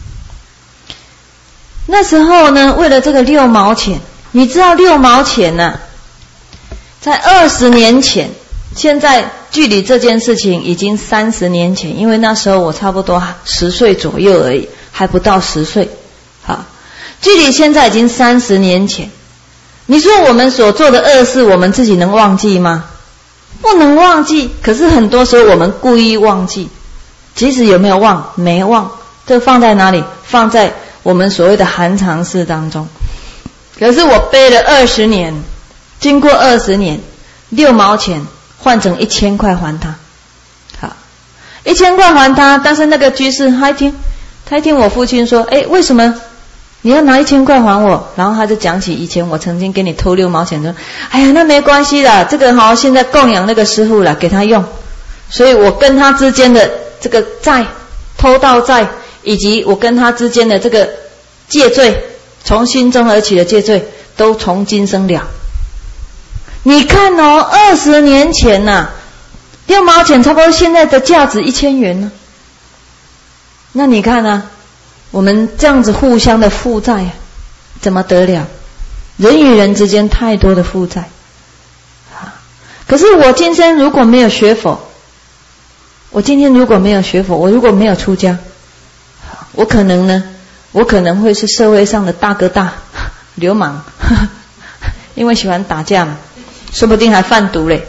那时候呢，为了这个六毛钱，你知道六毛钱呢、啊，在二十年前，现在距离这件事情已经三十年前，因为那时候我差不多十岁左右而已，还不到十岁。好，距离现在已经三十年前，你说我们所做的恶事，我们自己能忘记吗？不能忘记。可是很多时候我们故意忘记。即使有没有忘？没忘。这放在哪里？放在我们所谓的含藏室当中。可是我背了二十年，经过二十年，六毛钱换成一千块还他。好，一千块还他，但是那个居士他一听，他一听我父亲说，哎，为什么你要拿一千块还我？然后他就讲起以前我曾经给你偷六毛钱，说，哎呀，那没关系啦，这个好，现在供养那个师父啦，给他用。所以我跟他之间的这个债，偷盗债，以及我跟他之间的这个戒罪，从心中而起的戒罪，都从今生了。你看哦，二十年前呐、啊，六毛钱差不多现在的价值一千元呢。那你看啊，我们这样子互相的负债，怎么得了？人与人之间太多的负债啊！可是我今生如果没有学佛，我今天如果没有学佛，我如果没有出家，我可能呢，我可能会是社会上的大哥大、流氓，因为喜欢打架嘛，说不定还贩毒嘞。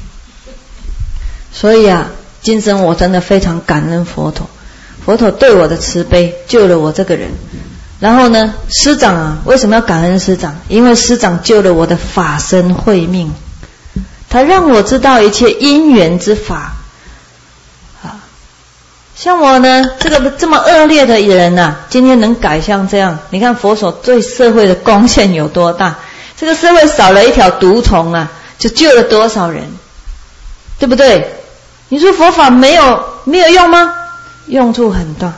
所以啊，今生我真的非常感恩佛陀，佛陀对我的慈悲救了我这个人。然后呢，师长啊，为什么要感恩师长？因为师长救了我的法身慧命，他让我知道一切因缘之法。像我呢，这个这么恶劣的人呐、啊，今天能改像这样，你看佛陀对社会的贡献有多大？这个社会少了一条毒虫啊，就救了多少人，对不对？你说佛法没有没有用吗？用处很大。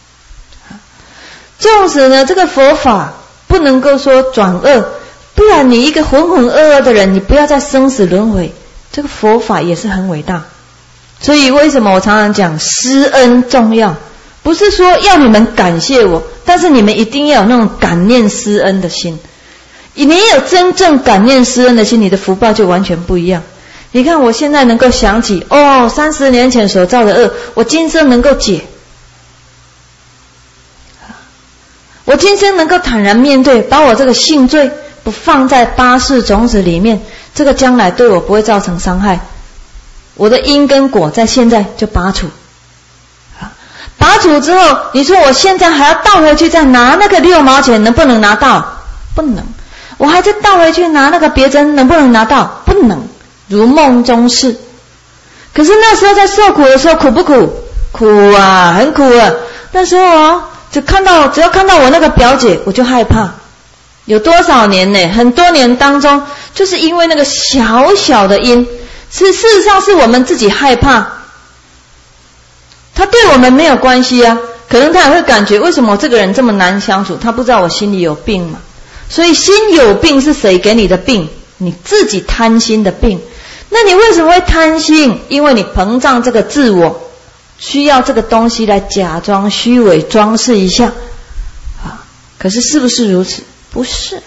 纵使呢，这个佛法不能够说转恶，不然你一个浑浑噩噩的人，你不要再生死轮回，这个佛法也是很伟大。所以为什么我常常讲施恩重要？不是说要你们感谢我，但是你们一定要有那种感念施恩的心。你有真正感念施恩的心，你的福报就完全不一样。你看我现在能够想起，哦，三十年前所造的恶，我今生能够解。 我今生能够坦然面对，把我这个性罪不放在八世种子里面，这个将来对我不会造成伤害。我的因跟果在现在就拔除，拔除之后，你说我现在还要倒回去再拿那个六毛钱，能不能拿到？不能。我还在倒回去拿那个别针，能不能拿到？不能。如梦中事。可是那时候在受苦的时候，苦不苦？苦啊，很苦啊。那时候啊，只看到只要看到我那个表姐，我就害怕。有多少年呢？很多年当中，就是因为那个小小的因，是事实上是我们自己害怕。他对我们没有关系啊，可能他也会感觉为什么我这个人这么难相处，他不知道我心里有病嘛。所以心有病是谁给你的病？你自己贪心的病。那你为什么会贪心？因为你膨胀这个自我，需要这个东西来假装虚伪装饰一下啊。可是是不是如此？不是，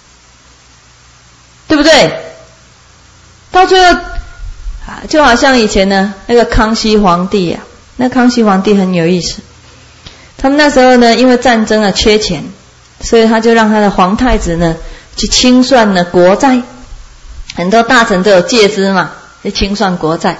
对不对？到最后啊，就好像以前呢，那个康熙皇帝啊，那康熙皇帝很有意思。他们那时候呢，因为战争啊缺钱，所以他就让他的皇太子呢去清算呢国债。很多大臣都有借资嘛，去清算国债。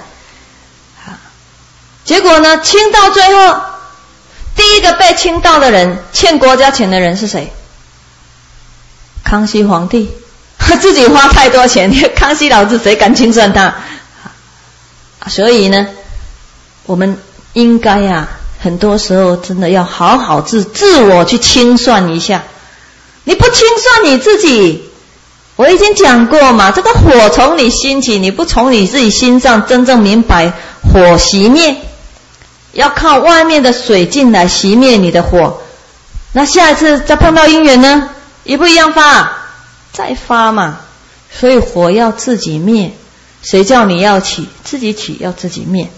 结果呢，清到最后，第一个被清到的人，欠国家钱的人是谁？康熙皇帝。他自己花太多钱，康熙老子谁敢清算他？所以呢，我们应该啊，很多时候真的要好好自自我去清算一下。你不清算你自己，我已经讲过嘛，这个火从你心起，你不从你自己心上真正明白火熄灭，要靠外面的水进来熄灭你的火。那下一次再碰到因缘呢，一不一样发？再发嘛。所以火要自己灭，谁叫你要起？自己起，要自己灭。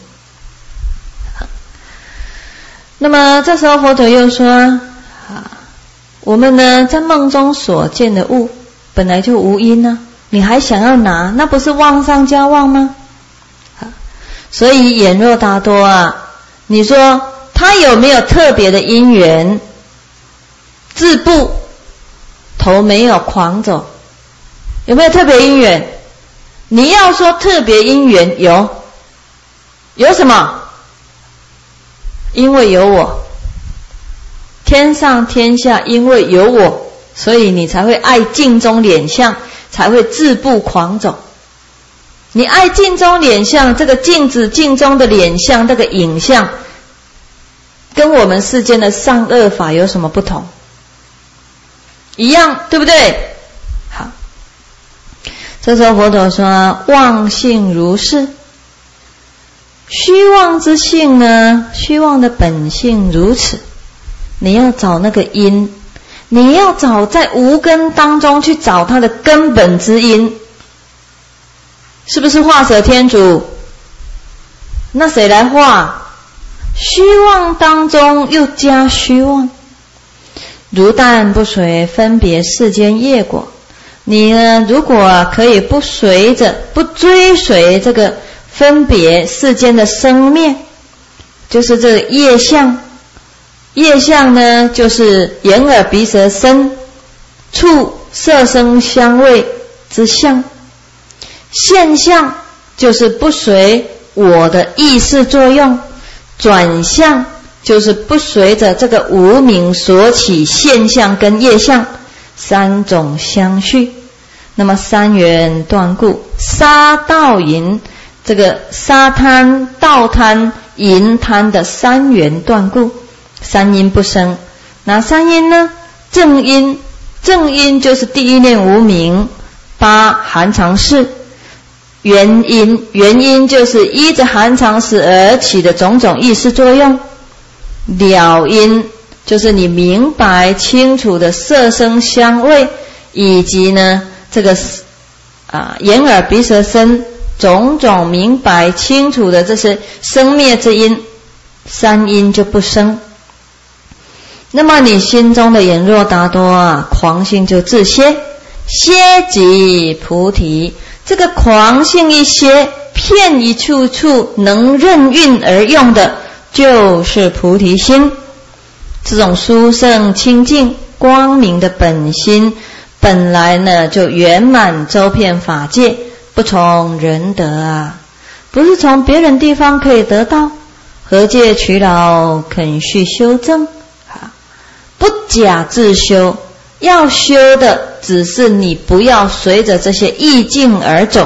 那么这时候佛陀又说啊，我们呢在梦中所见的物本来就无因啊，你还想要拿，那不是妄上加妄吗？所以眼若达多啊，你说他有没有特别的因缘？自步头没有狂走，有没有特别因缘？你要说特别因缘，有，有什么？因为有我，天上天下因为有我，所以你才会爱镜中脸相，才会自步狂走。你爱镜中脸相，这个镜子镜中的脸相，这个影像，跟我们世间的善恶法有什么不同？一样，对不对？好，这时候佛陀说，妄性如是。虚妄之性呢，虚妄的本性如此。你要找那个因，你要找在无根当中去找它的根本之因，是不是画蛇添足？那谁来画？虚妄当中又加虚妄。如但不随分别世间业果，你呢如果可以不随着不追随这个分别世间的生灭，就是这个业相。业相呢就是眼耳鼻舌身触色声香味之相。现象就是不随我的意识作用，转向就是不随着这个无明所起现象跟业相三种相续。那么三缘断故，杀盗淫，这个杀贪盗贪淫贪的三缘断故，三因不生。哪三因呢？正因，正因就是第一念无明，八含藏识。原因，原因就是依着含藏识而起的种种意识作用。了因就是你明白清楚的色声香味，以及呢这个啊眼耳鼻舌身种种明白清楚的这些生灭之因，三因就不生。那么你心中的眼若达多啊，狂性就自歇，歇即菩提。这个狂性一歇，片一处处能任运而用的，就是菩提心。这种殊胜清净光明的本心，本来呢就圆满周遍法界，不从人得啊，不是从别人地方可以得到，何借取劳肯续修正啊？不假自修，要修的只是你不要随着这些意境而走。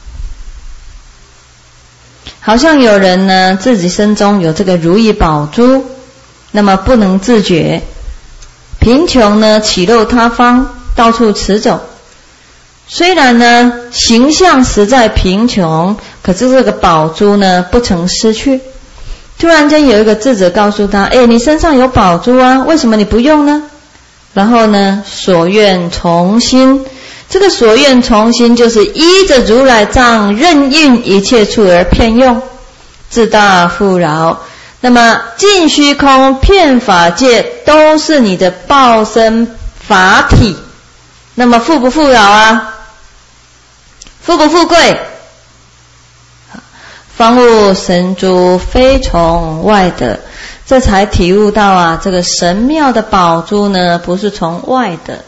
好像有人呢自己身中有这个如意宝珠，那么不能自觉，贫穷呢起漏他方，到处驰走。虽然呢形象实在贫穷，可是这个宝珠呢不曾失去。突然间有一个智者告诉他，哎，你身上有宝珠啊，为什么你不用呢？然后呢所愿从心，这个所愿从心就是依着如来藏任运一切处而遍用，自大富饶。那么尽虚空遍法界都是你的报身法体，那么富不富饶啊？富不富贵？方悟神珠非从外得，这才体悟到啊，这个神妙的宝珠呢不是从外得。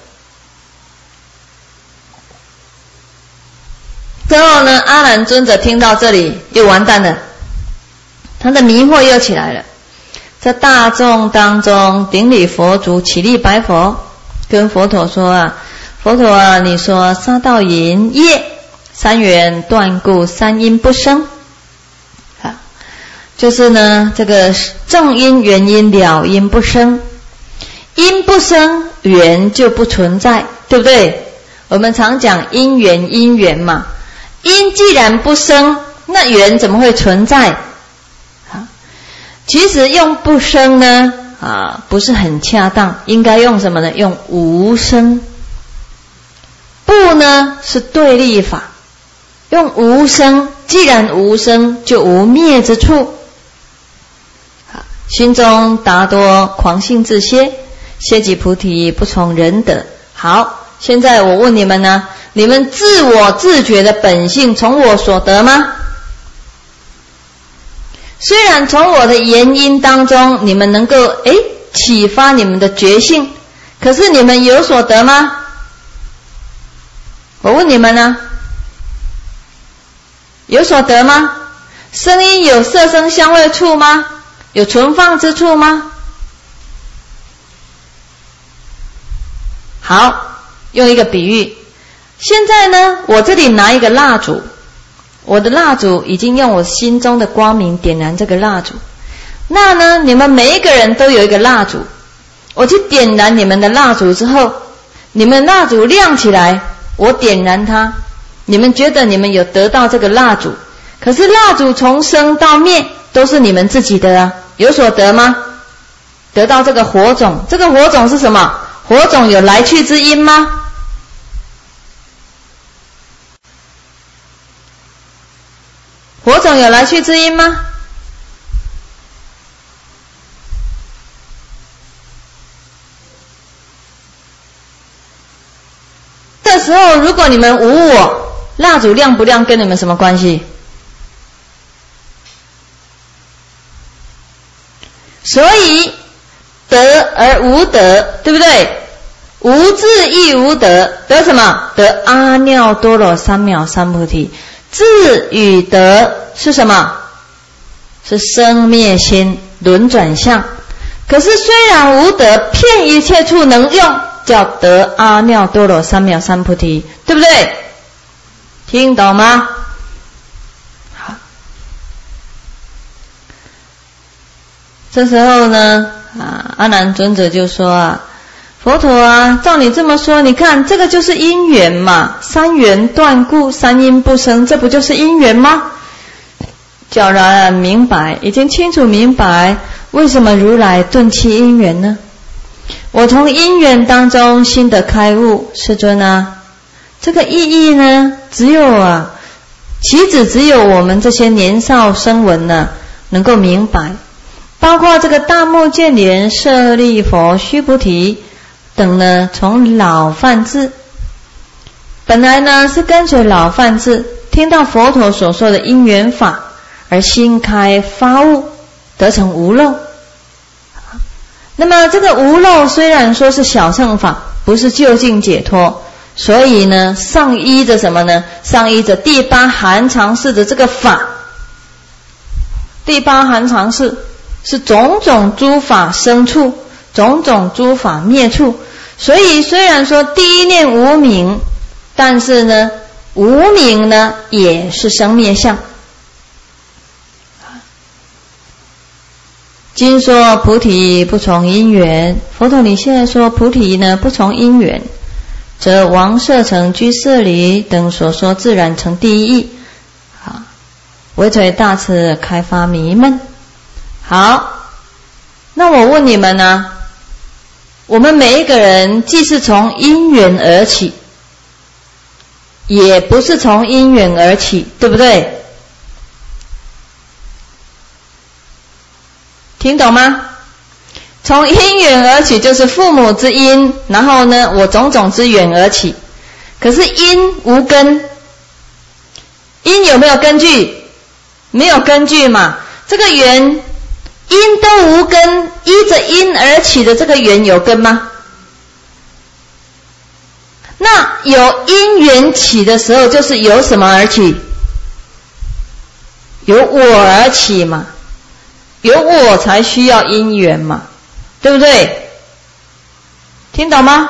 之后呢，阿难尊者听到这里又完蛋了，他的迷惑又起来了。在大众当中顶礼佛足，起立白佛，跟佛陀说啊，佛陀啊，你说杀盗淫业三缘断故，三因不生啊，就是呢这个正因原因了因不生，因不生缘就不存在，对不对？我们常讲因缘因缘嘛，因既然不生，那缘怎么会存在？啊，其实用不生呢啊不是很恰当，应该用什么呢？用无生。不呢是对立法，用无生，既然无生就无灭之处。心中达多狂性自歇，歇即菩提不从人得。好，现在我问你们呢，你们自我自觉的本性从我所得吗？虽然从我的言因当中你们能够诶启发你们的觉性，可是你们有所得吗？我问你们呢，有所得吗？声音有色声香味触吗？有存放之处吗？好，用一个比喻，现在呢我这里拿一个蜡烛，我的蜡烛已经用我心中的光明点燃这个蜡烛，那呢你们每一个人都有一个蜡烛，我去点燃你们的蜡烛之后，你们蜡烛亮起来，我点燃它，你们觉得你们有得到这个蜡烛，可是蜡烛从生到灭都是你们自己的啊，有所得吗？得到这个火种，这个火种是什么？火种有来去之因吗？火种有来去之因吗？这时候如果你们无我，蜡烛亮不亮跟你们什么关系？所以得而无得，对不对？无智亦无得，得什么？得阿耨多罗三藐三菩提。智与得是什么？是生灭心轮转相。可是虽然无得，遍一切处能用，叫得阿耨多罗三藐三菩提，对不对？听懂吗？好，这时候呢啊，阿难尊者就说啊，佛陀啊，照你这么说，你看这个就是因缘嘛，三缘断故，三因不生，这不就是因缘吗？皎然明白，已经清楚明白，为什么如来顿弃因缘呢？我从因缘当中心得开悟，世尊啊，这个意义呢，只有啊，岂止只有我们这些年少声闻呢能够明白，包括这个大目犍连、舍利佛、须菩提等呢，从老梵志，本来呢是跟随老梵志，听到佛陀所说的因缘法，而心开发悟，得成无漏。 那么这个无漏虽然说是小乘法，不是究竟解脱，所以呢，上依着什么呢？上依着第八含藏识的这个法。第八含藏识是种种诸法生处，种种诸法灭处。所以虽然说第一念无明，但是呢，无明呢也是生灭相。经说菩提不从因缘，佛陀你现在说菩提呢不从因缘，则王舍城居舍离等所说自然成第一义。好，唯垂大慈开发迷闷。好，那我问你们呢，我们每一个人既是从因缘而起，也不是从因缘而起，对不对？听懂吗？从因缘而起就是父母之因，然后呢我种种之缘而起。可是因无根，因有没有根据？没有根据嘛。这个缘因都无根，依着因而起的这个缘有根吗？那有因缘起的时候，就是由什么而起？由我而起嘛。有我才需要因缘嘛，对不对？听懂吗？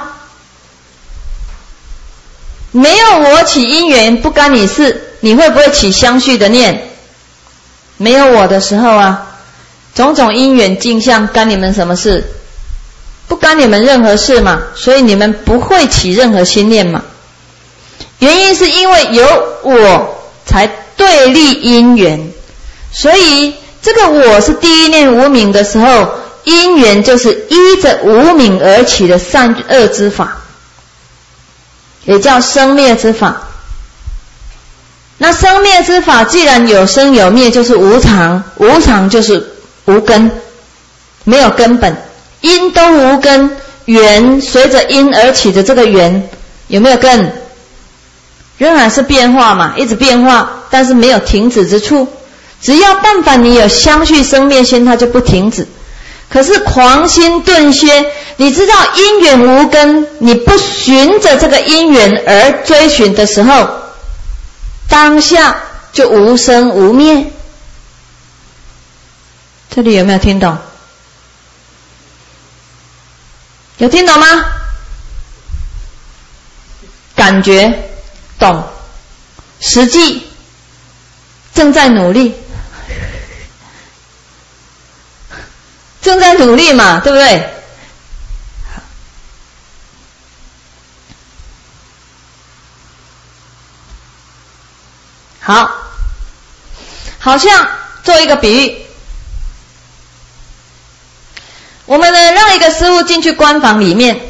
没有我起因缘不干你事，你会不会起相续的念？没有我的时候啊，种种因缘镜像干你们什么事？不干你们任何事嘛，所以你们不会起任何心念嘛。原因是因为有我才对立因缘，所以这个我是第一念无明的时候，因缘就是依着无明而起的善恶之法，也叫生灭之法。那生灭之法既然有生有灭，就是无常，无常就是无根，没有根本，因都无根，缘随着因而起的这个缘有没有根？仍然是变化嘛，一直变化，但是没有停止之处。只要但凡你有相续生灭心，它就不停止。可是狂心顿歇，你知道因缘无根，你不循着这个因缘而追寻的时候，当下就无生无灭。这里有没有听懂？有听懂吗？感觉懂，实际正在努力，正在努力嘛，对不对？好，好像做一个比喻，我们呢让一个师父进去关房里面，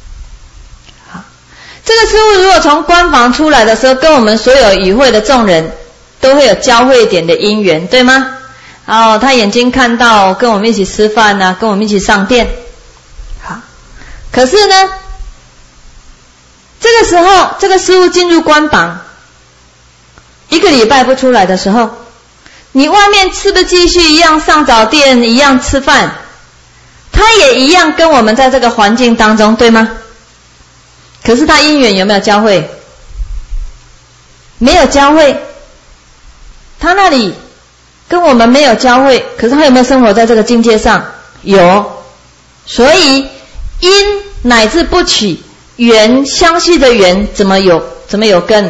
这个师父如果从关房出来的时候，跟我们所有与会的众人都会有交汇点的因缘，对吗？哦，他眼睛看到跟我们一起吃饭啊，跟我们一起上殿。好，可是呢，这个时候这个师父进入关房，一个礼拜不出来的时候，你外面是不是继续一样上早殿，一样吃饭？他也一样跟我们在这个环境当中，对吗？可是他因缘有没有交汇？没有交汇。他那里跟我们没有交汇，可是他有没有生活在这个境界上？有。所以因乃至不起，缘相续的缘怎么有怎么有根？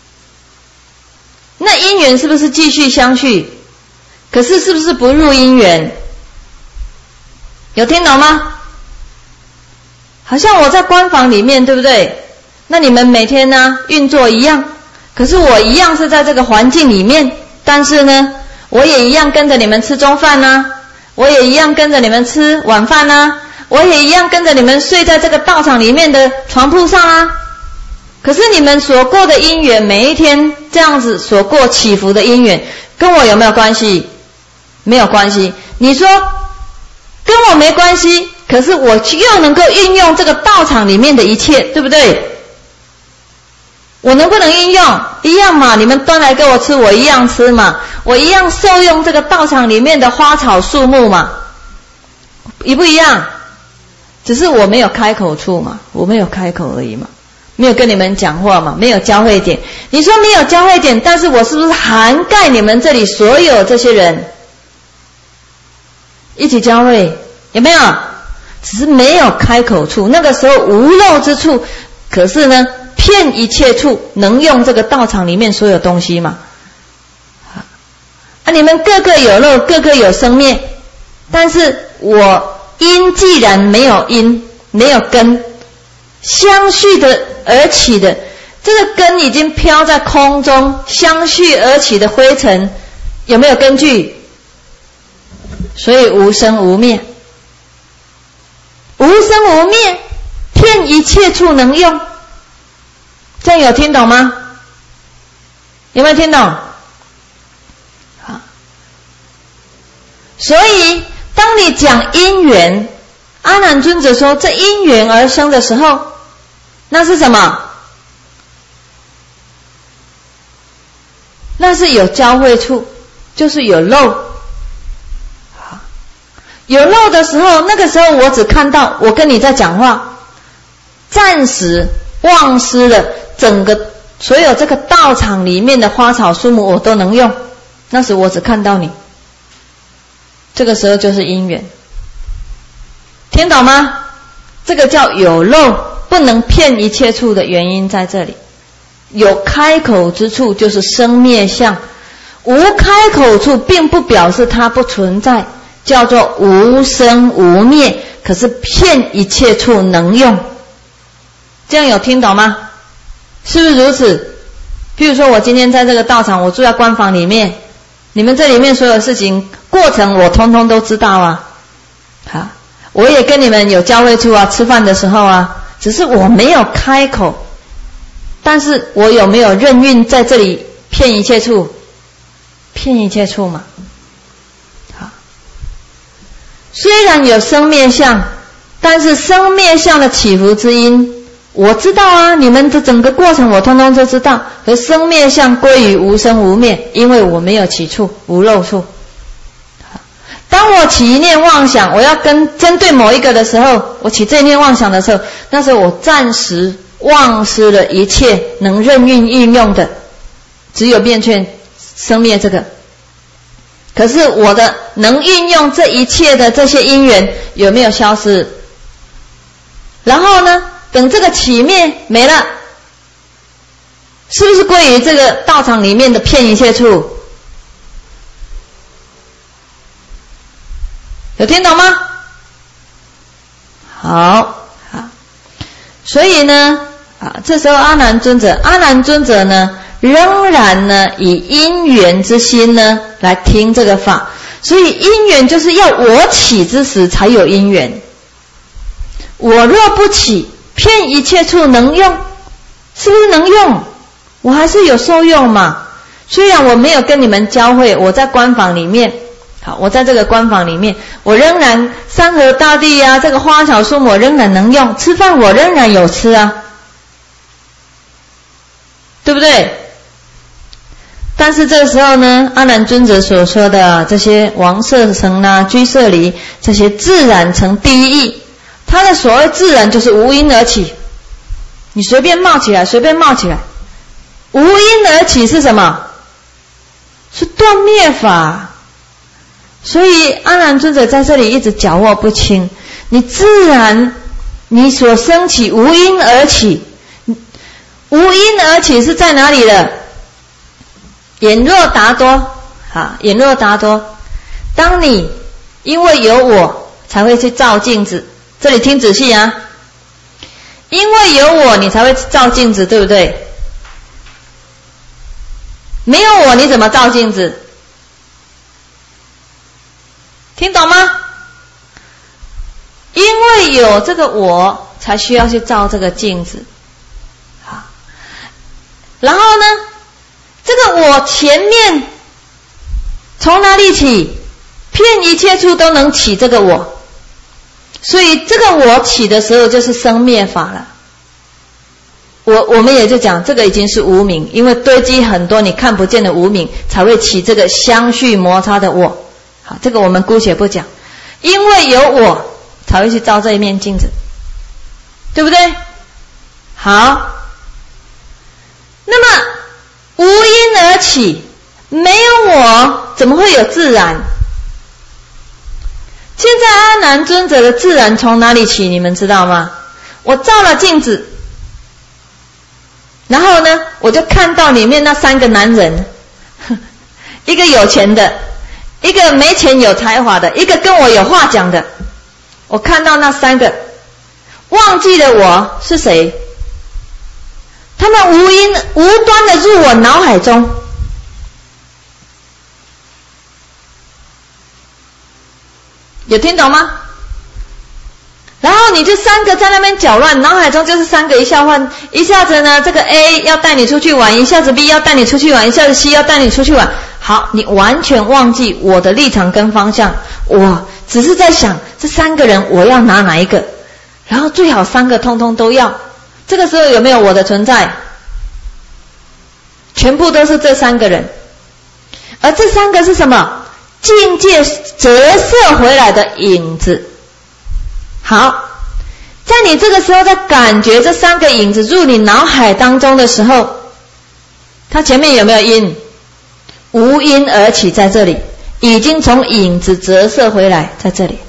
那因缘是不是继续相续？可是是不是不入因缘？有听懂吗？好像我在关房里面，对不对？那你们每天呢运作一样，可是我一样是在这个环境里面，但是呢我也一样跟着你们吃中饭啊，我也一样跟着你们吃晚饭啊，我也一样跟着你们睡在这个道场里面的床铺上啊。可是你们所过的因缘，每一天这样子所过起伏的因缘，跟我有没有关系？没有关系。你说跟我没关系，可是我又能够运用这个道场里面的一切，对不对？我能不能运用？一样嘛，你们端来给我吃，我一样吃嘛，我一样受用这个道场里面的花草树木嘛，一不一样？ 只是我没有开口处嘛，我没有开口而已嘛，没有跟你们讲话嘛，没有交汇点。你说没有交汇点，但是我是不是涵盖你们这里所有这些人一起交汇？有没有？只是没有开口处，那个时候无漏之处，可是呢遍一切处能用这个道场里面所有东西嘛。啊，你们个个有漏，个个有生灭，但是我因既然没有因，没有根，相续的而起的，这个根已经飘在空中，相续而起的灰尘有没有根据？所以无生无灭，无生无灭，遍一切处能用。这样有听懂吗？有没有听懂？好，所以当你讲因缘，阿难尊者说这因缘而生的时候，那是什么？那是有交汇处，就是有漏。有漏的时候，那个时候我只看到我跟你在讲话，暂时忘失了整个所有这个道场里面的花草树木我都能用，那时我只看到你，这个时候就是因缘。听懂吗？这个叫有漏，不能遍一切处的原因在这里。有开口之处就是生灭相，无开口处并不表示它不存在，叫做无生无灭，可是遍一切处能用。这样有听懂吗？是不是如此？譬如说我今天在这个道场，我住在官房里面，你们这里面所有事情过程我通通都知道啊。好，我也跟你们有交汇处啊，吃饭的时候啊，只是我没有开口，但是我有没有任运在这里遍一切处？遍一切处嘛。好，虽然有生灭相，但是生灭相的起伏之因我知道啊，你们的整个过程我通通都知道，而生灭相归于无生无灭，因为我没有起处，无漏处。当我起一念妄想，我要跟针对某一个的时候，我起这一念妄想的时候，那时候我暂时忘失了一切能任运运用的，只有灭却生灭这个。可是我的能运用这一切的这些因缘有没有消失？然后呢，等这个起灭没了，是不是归于这个道场里面的遍一切处？有听懂吗？好，好，所以呢，啊，这时候阿难尊者，阿难尊者呢，仍然呢以因缘之心呢来听这个法，所以因缘就是要我起之时才有因缘，我若不起，遍一切处能用，是不是能用？我还是有受用嘛。虽然我没有跟你们交汇，我在官房里面，好，我在这个官房里面，我仍然山河大地啊，这个花草树木我仍然能用，吃饭我仍然有吃啊，对不对？但是这个时候呢，阿难尊者所说的这些王舍城啊、居舍离这些自然成第一义，它的所谓自然就是无因而起，你随便冒起来，随便冒起来。无因而起是什么？是断灭法。所以阿难尊者在这里一直搅和不清，你自然你所生起无因而起，无因而起是在哪里的？眼若达多，好，眼若达多，当你因为有我才会去照镜子，这里听仔细啊，因为有我你才会照镜子，对不对？没有我你怎么照镜子？听懂吗？因为有这个我才需要去照这个镜子。好，然后呢，这个我前面从哪里起？遍一切处都能起这个我，所以这个我起的时候就是生灭法了。我我们也就讲这个已经是无明，因为堆积很多你看不见的无明，才会起这个相续摩擦的我。好，这个我们姑且不讲。因为有我才会去照这一面镜子，对不对？好，那么无因而起，没有我怎么会有自然？现在阿难尊者的自然从哪里起？你们知道吗？我照了镜子，然后呢，我就看到里面那三个男人，一个有钱的，一个没钱有才华的，一个跟我有话讲的。我看到那三个，忘记了我是谁，他们无因无端的入我脑海中。有听懂吗？然后你就三个在那边搅乱，脑海中就是三个一下换，一下子呢这个 A 要带你出去玩，一下子 B 要带你出去玩，一下子 C 要带你出去玩。好，你完全忘记我的立场跟方向，我只是在想这三个人我要拿哪一个，然后最好三个通通都要。这个时候有没有我的存在？全部都是这三个人，而这三个是什么？境界折射回来的影子。好，在你这个时候在感觉这三个影子入你脑海当中的时候，它前面有没有因？无因而起，在这里已经从影子折射回来，在这里。